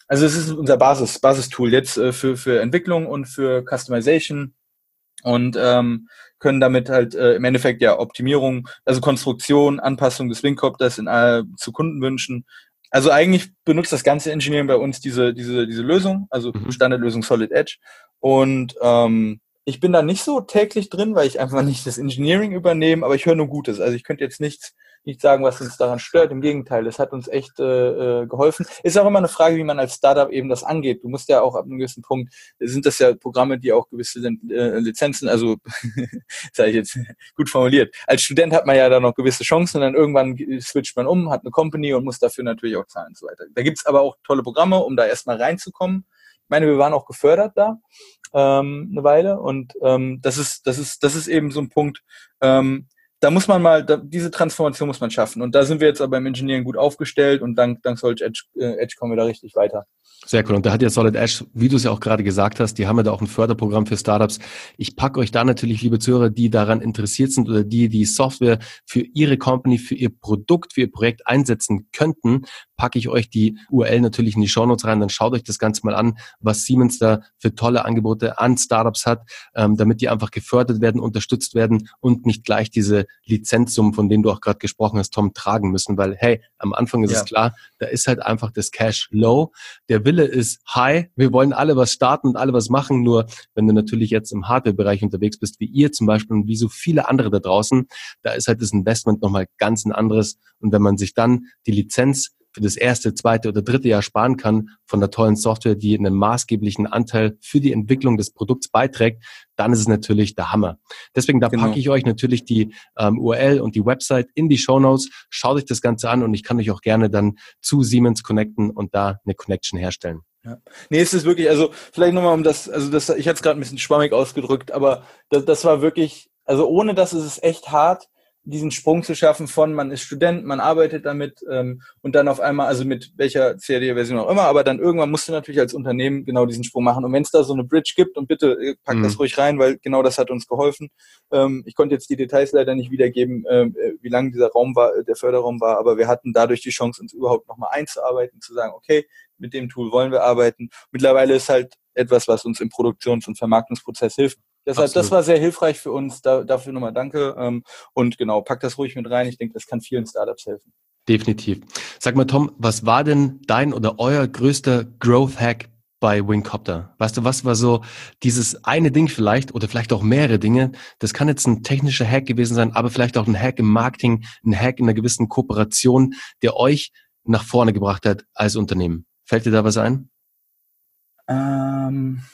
Also es ist unser Basis, Basistool jetzt äh, für, für Entwicklung und für Customization und ähm, können damit halt äh, im Endeffekt ja Optimierung, also Konstruktion, Anpassung des Wingcopters in, äh, zu Kundenwünschen. Also eigentlich benutzt das ganze Engineering bei uns diese, diese, diese Lösung, also Mhm. Standardlösung Solid Edge. Und ähm, ich bin da nicht so täglich drin, weil ich einfach nicht das Engineering übernehme, aber ich höre nur Gutes. Also ich könnte jetzt nichts nicht sagen, was uns daran stört. Im Gegenteil, es hat uns echt äh, äh, geholfen. Ist auch immer eine Frage, wie man als Startup eben das angeht. Du musst ja auch ab einem gewissen Punkt, sind das ja Programme, die auch gewisse äh, Lizenzen, also sage ich jetzt gut formuliert. Als Student hat man ja da noch gewisse Chancen und dann irgendwann switcht man um, hat eine Company und muss dafür natürlich auch zahlen und so weiter. Da gibt's aber auch tolle Programme, um da erstmal reinzukommen. Ich meine, wir waren auch gefördert da ähm, eine Weile und ähm, das ist, das ist, das ist eben so ein Punkt. Ähm, da muss man mal, da, diese Transformation muss man schaffen. Und da sind wir jetzt aber im Engineering gut aufgestellt und dank, dank Solid Edge, äh, Edge kommen wir da richtig weiter. Sehr cool. Und da hat ja Solid Edge, wie du es ja auch gerade gesagt hast, die haben ja da auch ein Förderprogramm für Startups. Ich packe euch da natürlich, liebe Zuhörer, die daran interessiert sind oder die die Software für ihre Company, für ihr Produkt, für ihr Projekt einsetzen könnten, packe ich euch die U R L natürlich in die Shownotes rein. Dann schaut euch das Ganze mal an, was Siemens da für tolle Angebote an Startups hat, ähm, damit die einfach gefördert werden, unterstützt werden und nicht gleich diese Lizenzsummen, von denen du auch gerade gesprochen hast, Tom, tragen müssen. Weil, hey, am Anfang ist ja. es klar, da ist halt einfach das Cash low. Der Wille ist high. Wir wollen alle was starten und alle was machen. Nur wenn du natürlich jetzt im Hardware-Bereich unterwegs bist, wie ihr zum Beispiel und wie so viele andere da draußen, da ist halt das Investment nochmal ganz ein anderes. Und wenn man sich dann die Lizenz für das erste, zweite oder dritte Jahr sparen kann von der tollen Software, die einen maßgeblichen Anteil für die Entwicklung des Produkts beiträgt, dann ist es natürlich der Hammer. Deswegen, da genau. packe ich euch natürlich die ähm, U R L und die Website in die Shownotes. Schaut euch das Ganze an und ich kann euch auch gerne dann zu Siemens connecten und da eine Connection herstellen. Ja. Nee, es ist wirklich, also vielleicht nochmal um das, also das, ich hatte es gerade ein bisschen schwammig ausgedrückt, aber das, das war wirklich, also ohne das ist es echt hart, diesen Sprung zu schaffen von, man ist Student, man arbeitet damit ähm, und dann auf einmal, also mit welcher C A D-Version auch immer, aber dann irgendwann musst du natürlich als Unternehmen genau diesen Sprung machen. Und wenn es da so eine Bridge gibt, und bitte pack mhm. das ruhig rein, weil genau das hat uns geholfen. Ähm, ich konnte jetzt die Details leider nicht wiedergeben, äh, wie lang dieser Raum war, der Förderraum war, aber wir hatten dadurch die Chance, uns überhaupt nochmal einzuarbeiten, zu sagen, okay, mit dem Tool wollen wir arbeiten. Mittlerweile ist halt etwas, was uns im Produktions- und Vermarktungsprozess hilft. Deshalb, das war sehr hilfreich für uns. Da, dafür nochmal danke. Ähm, und genau, pack das ruhig mit rein. Ich denke, das kann vielen Startups helfen. Definitiv. Sag mal, Tom, was war denn dein oder euer größter Growth-Hack bei Wingcopter? Weißt du, was war so dieses eine Ding vielleicht oder vielleicht auch mehrere Dinge? Das kann jetzt ein technischer Hack gewesen sein, aber vielleicht auch ein Hack im Marketing, ein Hack in einer gewissen Kooperation, der euch nach vorne gebracht hat als Unternehmen. Fällt dir da was ein? Ähm...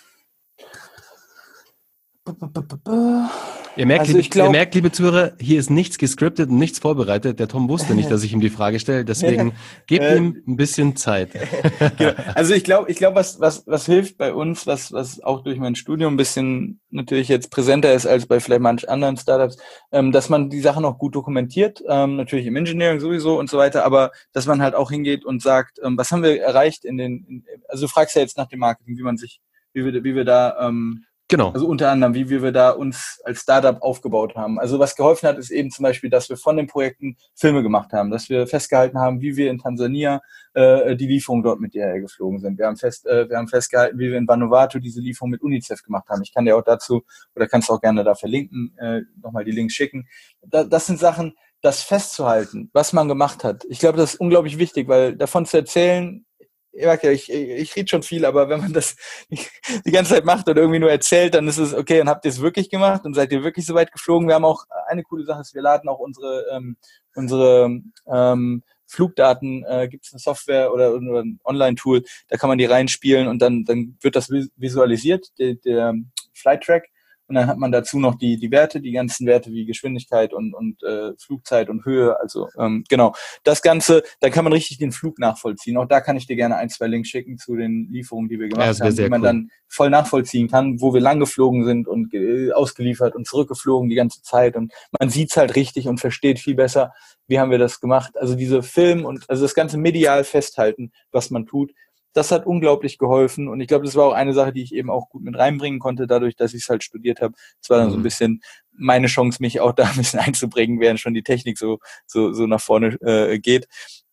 Ihr merkt, also ich glaub, ihr merkt, liebe Zuhörer, hier ist nichts gescriptet und nichts vorbereitet. Der Tom wusste nicht, dass ich ihm die Frage stelle, deswegen gebt äh, ihm ein bisschen Zeit. Genau. Also ich glaube, ich glaube, was, was, was hilft bei uns, was, was auch durch mein Studium ein bisschen natürlich jetzt präsenter ist als bei vielleicht manchen anderen Startups, ähm, dass man die Sachen auch gut dokumentiert, ähm, natürlich im Engineering sowieso und so weiter, aber dass man halt auch hingeht und sagt, ähm, was haben wir erreicht in den, in, also du fragst ja jetzt nach dem Marketing, wie man sich, wie wir, wie wir da, ähm, Genau. Also unter anderem, wie wir da uns als Startup aufgebaut haben. Also was geholfen hat, ist eben zum Beispiel, dass wir von den Projekten Filme gemacht haben, dass wir festgehalten haben, wie wir in Tansania äh, die Lieferung dort mit D H L geflogen sind. Wir haben fest, äh, wir haben festgehalten, wie wir in Vanuatu diese Lieferung mit UNICEF gemacht haben. Ich kann dir auch dazu, oder kannst du auch gerne da verlinken, äh, nochmal die Links schicken. Da, das sind Sachen, das festzuhalten, was man gemacht hat. Ich glaube, das ist unglaublich wichtig, weil davon zu erzählen, ich merke ja, ich, ich rede schon viel, aber wenn man das die ganze Zeit macht oder irgendwie nur erzählt, dann ist es okay, dann habt ihr es wirklich gemacht und seid ihr wirklich so weit geflogen. Wir haben auch eine coole Sache, ist, wir laden auch unsere ähm, unsere ähm, Flugdaten, äh, gibt es eine Software oder, oder ein Online-Tool, da kann man die reinspielen und dann dann wird das visualisiert, der, der Flight Track. Und dann hat man dazu noch die die Werte, die ganzen Werte wie Geschwindigkeit und und äh, Flugzeit und Höhe. Also ähm, genau, das Ganze, da kann man richtig den Flug nachvollziehen. Auch da kann ich dir gerne ein, zwei Links schicken zu den Lieferungen, die wir gemacht ja, haben, die man cool. dann voll nachvollziehen kann, wo wir lang geflogen sind und äh, ausgeliefert und zurückgeflogen die ganze Zeit. Und man sieht's halt richtig und versteht viel besser, wie haben wir das gemacht. Also diese Film und also das ganze medial festhalten, was man tut. Das hat unglaublich geholfen und ich glaube, das war auch eine Sache, die ich eben auch gut mit reinbringen konnte, dadurch, dass ich es halt studiert habe. Es war dann mhm. so ein bisschen meine Chance, mich auch da ein bisschen einzubringen, während schon die Technik so so so nach vorne äh, geht.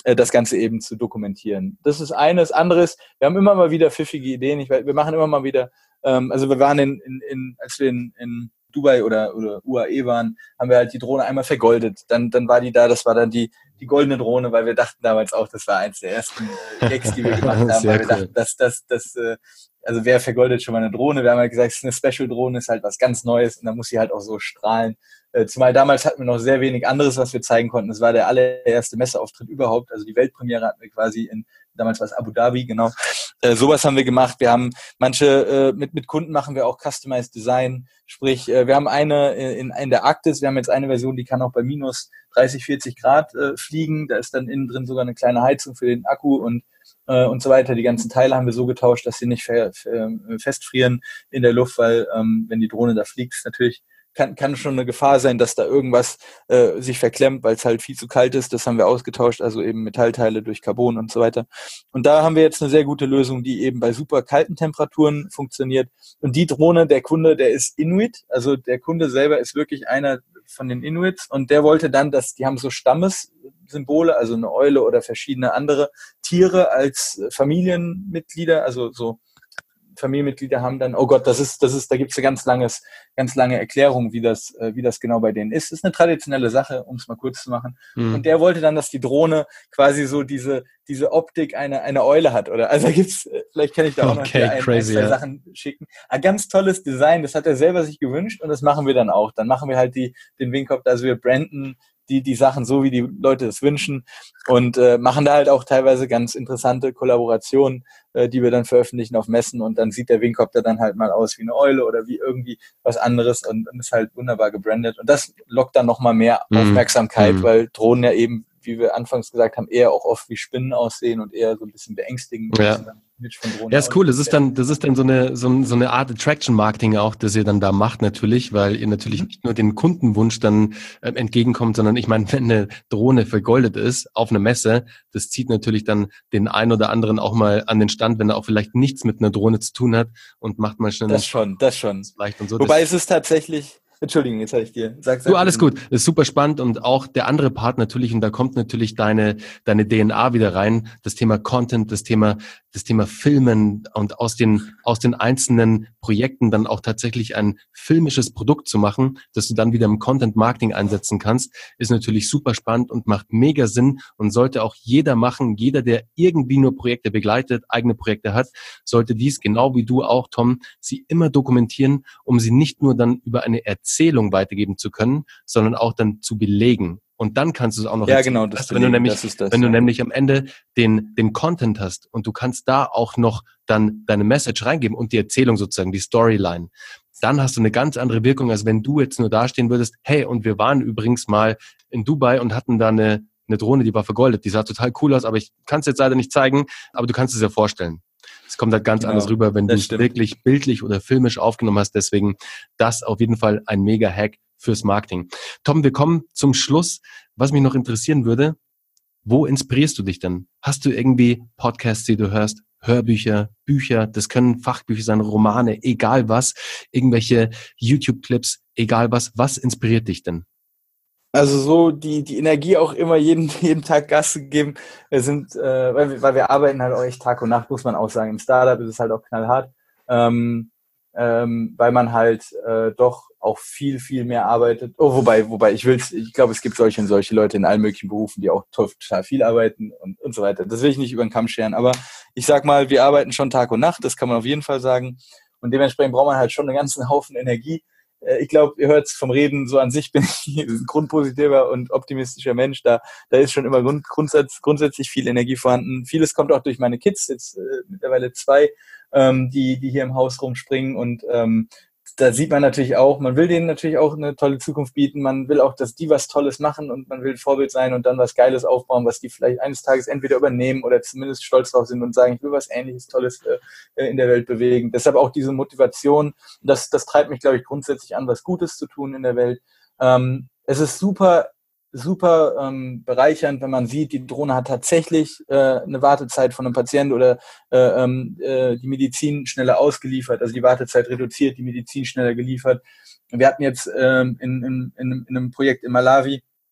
äh, das Ganze eben zu dokumentieren. Das ist eines. Anderes, wir haben immer mal wieder pfiffige Ideen. Ich, wir machen immer mal wieder, ähm, also wir waren in, in, in als wir in, in Dubai oder, oder U A E waren, haben wir halt die Drohne einmal vergoldet. Dann, dann war die da, das war dann die, die goldene Drohne, weil wir dachten damals auch, das war eins der ersten äh, Gags, die wir gemacht haben, Sehr weil wir cool. dachten, dass das, das, äh, also wer vergoldet schon mal eine Drohne? Wir haben halt gesagt, es ist eine Special-Drohne, ist halt was ganz Neues und dann muss sie halt auch so strahlen. Äh, zumal damals hatten wir noch sehr wenig anderes, was wir zeigen konnten. Es war der allererste Messeauftritt überhaupt, also die Weltpremiere hatten wir quasi in, damals war es Abu Dhabi, genau. Äh, sowas haben wir gemacht. Wir haben manche, äh, mit, mit Kunden machen wir auch Customized Design. Sprich, äh, wir haben eine in, in der Arktis, wir haben jetzt eine Version, die kann auch bei minus dreißig, vierzig Grad äh, fliegen. Da ist dann innen drin sogar eine kleine Heizung für den Akku und, äh, und so weiter. Die ganzen Teile haben wir so getauscht, dass sie nicht fe- fe- festfrieren in der Luft, weil ähm, wenn die Drohne da fliegt, ist natürlich Kann, kann schon eine Gefahr sein, dass da irgendwas äh, sich verklemmt, weil es halt viel zu kalt ist. Das haben wir ausgetauscht, also eben Metallteile durch Carbon und so weiter. Und da haben wir jetzt eine sehr gute Lösung, die eben bei super kalten Temperaturen funktioniert. Und die Drohne, der Kunde, der ist Inuit, also der Kunde selber ist wirklich einer von den Inuits und der wollte dann, dass die haben so Stammessymbole, also eine Eule oder verschiedene andere Tiere als Familienmitglieder, also so Familienmitglieder haben dann, oh Gott, das ist, das ist, da gibt es eine ganz langes, ganz lange Erklärung, wie das, äh, wie das genau bei denen ist. Das ist eine traditionelle Sache, um es mal kurz zu machen. Mhm. Und der wollte dann, dass die Drohne quasi so diese, diese Optik eine, eine Eule hat, oder? Also da gibt's, vielleicht kann ich da auch okay, noch ein, crazy, ein, zwei ja. Sachen schicken. Ein ganz tolles Design, das hat er selber sich gewünscht und das machen wir dann auch. Dann machen wir halt die, den Wingcopter, also wir branden die, die Sachen so, wie die Leute es wünschen und äh, machen da halt auch teilweise ganz interessante Kollaborationen, äh, die wir dann veröffentlichen auf Messen und dann sieht der Wingcopter dann halt mal aus wie eine Eule oder wie irgendwie was anderes und, und ist halt wunderbar gebrandet und das lockt dann nochmal mehr mm. Aufmerksamkeit, mm. weil Drohnen ja eben, wie wir anfangs gesagt haben, eher auch oft wie Spinnen aussehen und eher so ein bisschen beängstigend. Ja. Ja, ist cool. Das ist dann, das ist dann so eine, so, so eine Art Attraction-Marketing auch, das ihr dann da macht natürlich, weil ihr natürlich nicht nur den Kundenwunsch dann äh, entgegenkommt, sondern ich meine, wenn eine Drohne vergoldet ist auf einer Messe, das zieht natürlich dann den einen oder anderen auch mal an den Stand, wenn er auch vielleicht nichts mit einer Drohne zu tun hat und macht mal schnell das schon, das schon. Vielleicht und so. Wobei es ist tatsächlich Entschuldigung, jetzt habe ich dir. Sag, sag du, alles gut. Das ist super spannend und auch der andere Part natürlich, und da kommt natürlich deine, deine D N A wieder rein, das Thema Content, das Thema, das Thema Filmen und aus den, aus den einzelnen Projekten dann auch tatsächlich ein filmisches Produkt zu machen, das du dann wieder im Content Marketing einsetzen kannst, ist natürlich super spannend und macht mega Sinn und sollte auch jeder machen. Jeder, der irgendwie nur Projekte begleitet, eigene Projekte hat, sollte dies, genau wie du auch, Tom, sie immer dokumentieren, um sie nicht nur dann über eine Erzählung weitergeben zu können, sondern auch dann zu belegen. Und dann kannst du es auch noch ja, erzählen. genau, das also, wenn du nämlich, das das, wenn du ja. nämlich am Ende den, den Content hast und du kannst da auch noch dann deine Message reingeben und die Erzählung sozusagen, die Storyline, dann hast du eine ganz andere Wirkung, als wenn du jetzt nur dastehen würdest, hey, und wir waren übrigens mal in Dubai und hatten da eine, eine Drohne, die war vergoldet, die sah total cool aus, aber ich kann es jetzt leider nicht zeigen, aber du kannst es dir vorstellen. Es kommt halt ganz genau, anders rüber, wenn du es wirklich bildlich oder filmisch aufgenommen hast. Deswegen das auf jeden Fall ein Mega-Hack fürs Marketing. Tom, wir kommen zum Schluss. Was mich noch interessieren würde, wo inspirierst du dich denn? Hast du irgendwie Podcasts, die du hörst, Hörbücher, Bücher, das können Fachbücher sein, Romane, egal was, irgendwelche YouTube-Clips, egal was. Was inspiriert dich denn? Also so die die Energie auch immer jeden jeden Tag Gas zu geben. Wir sind, äh, weil, wir, weil wir arbeiten halt auch echt Tag und Nacht, muss man auch sagen. Im Startup ist es halt auch knallhart, ähm, ähm, weil man halt äh, doch auch viel viel mehr arbeitet. Oh, wobei wobei ich will's, ich glaube, es gibt solche und solche Leute in allen möglichen Berufen, die auch total viel arbeiten und und so weiter. Das will ich nicht über den Kamm scheren, aber ich sag mal, wir arbeiten schon Tag und Nacht. Das kann man auf jeden Fall sagen. Und dementsprechend braucht man halt schon einen ganzen Haufen Energie. Ich glaube, ihr hört es vom Reden, so an sich bin ich ein grundpositiver und optimistischer Mensch. Da, da ist schon immer grund, grundsätzlich, grundsätzlich viel Energie vorhanden. Vieles kommt auch durch meine Kids, jetzt äh, mittlerweile zwei, ähm, die, die hier im Haus rumspringen. Und ähm, da sieht man natürlich auch, man will denen natürlich auch eine tolle Zukunft bieten. Man will auch, dass die was Tolles machen und man will Vorbild sein und dann was Geiles aufbauen, was die vielleicht eines Tages entweder übernehmen oder zumindest stolz drauf sind und sagen, ich will was Ähnliches Tolles äh, in der Welt bewegen. Deshalb auch diese Motivation, das, das treibt mich, glaube ich, grundsätzlich an, was Gutes zu tun in der Welt. Ähm, es ist super super ähm, bereichernd, wenn man sieht, die Drohne hat tatsächlich äh, eine Wartezeit von einem Patienten oder äh, äh, die Medizin schneller ausgeliefert, also die Wartezeit reduziert, die Medizin schneller geliefert. Wir hatten jetzt ähm, in, in, in, in einem Projekt in Malawi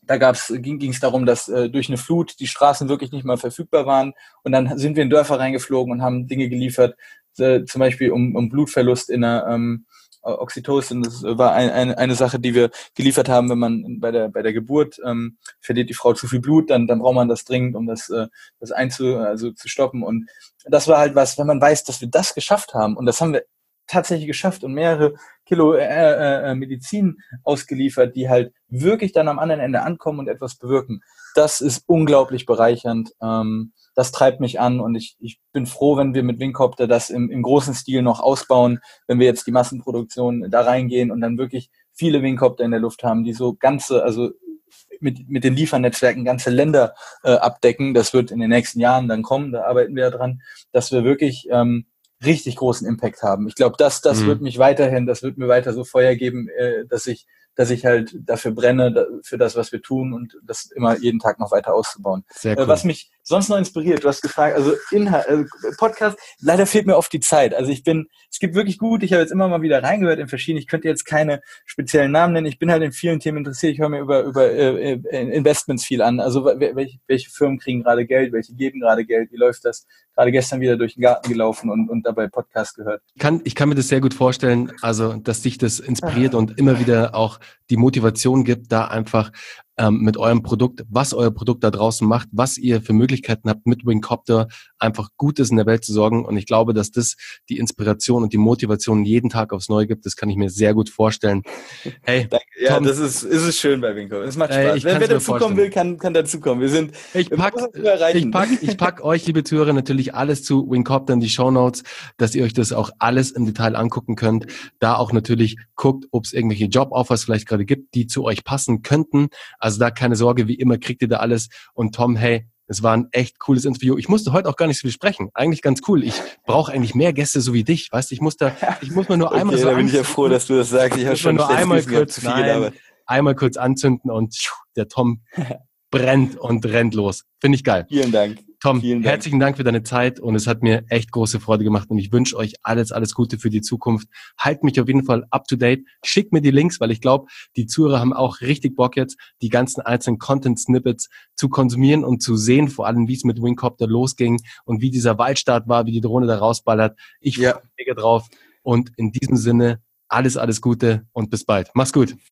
Da gab's, ging es darum, dass äh, durch eine Flut die Straßen wirklich nicht mehr verfügbar waren. Und dann sind wir in Dörfer reingeflogen und haben Dinge geliefert, äh, zum Beispiel um, um Blutverlust in der ähm, Oxytocin. Das war ein, ein, eine Sache, die wir geliefert haben, wenn man bei der bei der Geburt ähm, verliert die Frau zu viel Blut, dann dann braucht man das dringend, um das äh, das einzu also zu stoppen. Und das war halt was, wenn man weiß, dass wir das geschafft haben, und das haben wir tatsächlich geschafft und mehrere Kilo äh, äh, Medizin ausgeliefert, die halt wirklich dann am anderen Ende ankommen und etwas bewirken. Das ist unglaublich bereichernd. Ähm, das treibt mich an, und ich, ich bin froh, wenn wir mit Wingcopter das im, im großen Stil noch ausbauen, wenn wir jetzt die Massenproduktion da reingehen und dann wirklich viele Wingcopter in der Luft haben, die so ganze, also mit, mit den Liefernetzwerken ganze Länder äh, abdecken. Das wird in den nächsten Jahren dann kommen, da arbeiten wir dran, dass wir wirklich ähm, richtig großen Impact haben. Ich glaube, das, das mhm. wird mich weiterhin, das wird mir weiter so Feuer geben, äh, dass ich, dass ich halt dafür brenne, da, für das, was wir tun, und das immer jeden Tag noch weiter auszubauen. Sehr cool. Äh, was mich sonst noch inspiriert, du hast gefragt, also Inhalt, also Podcast, leider fehlt mir oft die Zeit. Also ich bin, es gibt wirklich gut, ich habe jetzt immer mal wieder reingehört in verschiedene, ich könnte jetzt keine speziellen Namen nennen, ich bin halt in vielen Themen interessiert, ich höre mir über, über äh, Investments viel an, also welche, welche Firmen kriegen gerade Geld, welche geben gerade Geld, wie läuft das? Gerade gestern wieder durch den Garten gelaufen und, und dabei Podcast gehört. Ich kann, ich kann mir das sehr gut vorstellen, also dass dich das inspiriert und immer wieder auch die Motivation gibt, da einfach ähm, mit eurem Produkt, was euer Produkt da draußen macht, was ihr für Möglichkeiten habt, mit Wingcopter einfach Gutes in der Welt zu sorgen. Und ich glaube, dass das die Inspiration und die Motivation jeden Tag aufs Neue gibt. Das kann ich mir sehr gut vorstellen. Hey, Danke. Ja, Tom, das ist, ist es schön bei Wingcopter. Es macht ey, Spaß. ich Wer, kann's wer mir dazukommen will, kann, kann dazukommen. Wir sind, Ich wir pack, müssen es nur erreichen. ich pack, ich pack euch, liebe Zuhörer, natürlich alles zu Wingcopter in die Shownotes, dass ihr euch das auch alles im Detail angucken könnt. Da auch natürlich guckt, ob es irgendwelche Job-Offers vielleicht gerade gibt, die zu euch passen könnten. Also da keine Sorge, wie immer kriegt ihr da alles. Und Tom, hey, es war ein echt cooles Interview. Ich musste heute auch gar nicht so viel sprechen. Eigentlich ganz cool. Ich brauche eigentlich mehr Gäste so wie dich. Weißt du, ich muss da, ich muss mir nur Okay, einmal so da bin ich ja anzünden. froh, dass du das sagst. Ich habe schon nur einmal kurz, zu viel nein, gelabert. einmal kurz anzünden und tschuh, der Tom brennt und rennt los. Finde ich geil. Vielen Dank. Tom, Vielen Dank. herzlichen Dank für deine Zeit, und es hat mir echt große Freude gemacht, und ich wünsche euch alles, alles Gute für die Zukunft. Halt mich auf jeden Fall up to date. Schickt mir die Links, weil ich glaube, die Zuhörer haben auch richtig Bock jetzt, die ganzen einzelnen Content-Snippets zu konsumieren und zu sehen, vor allem wie es mit Wingcopter losging und wie dieser Waldstart war, wie die Drohne da rausballert. Ich freue Ja. mich mega drauf, und in diesem Sinne alles, alles Gute und bis bald. Mach's gut.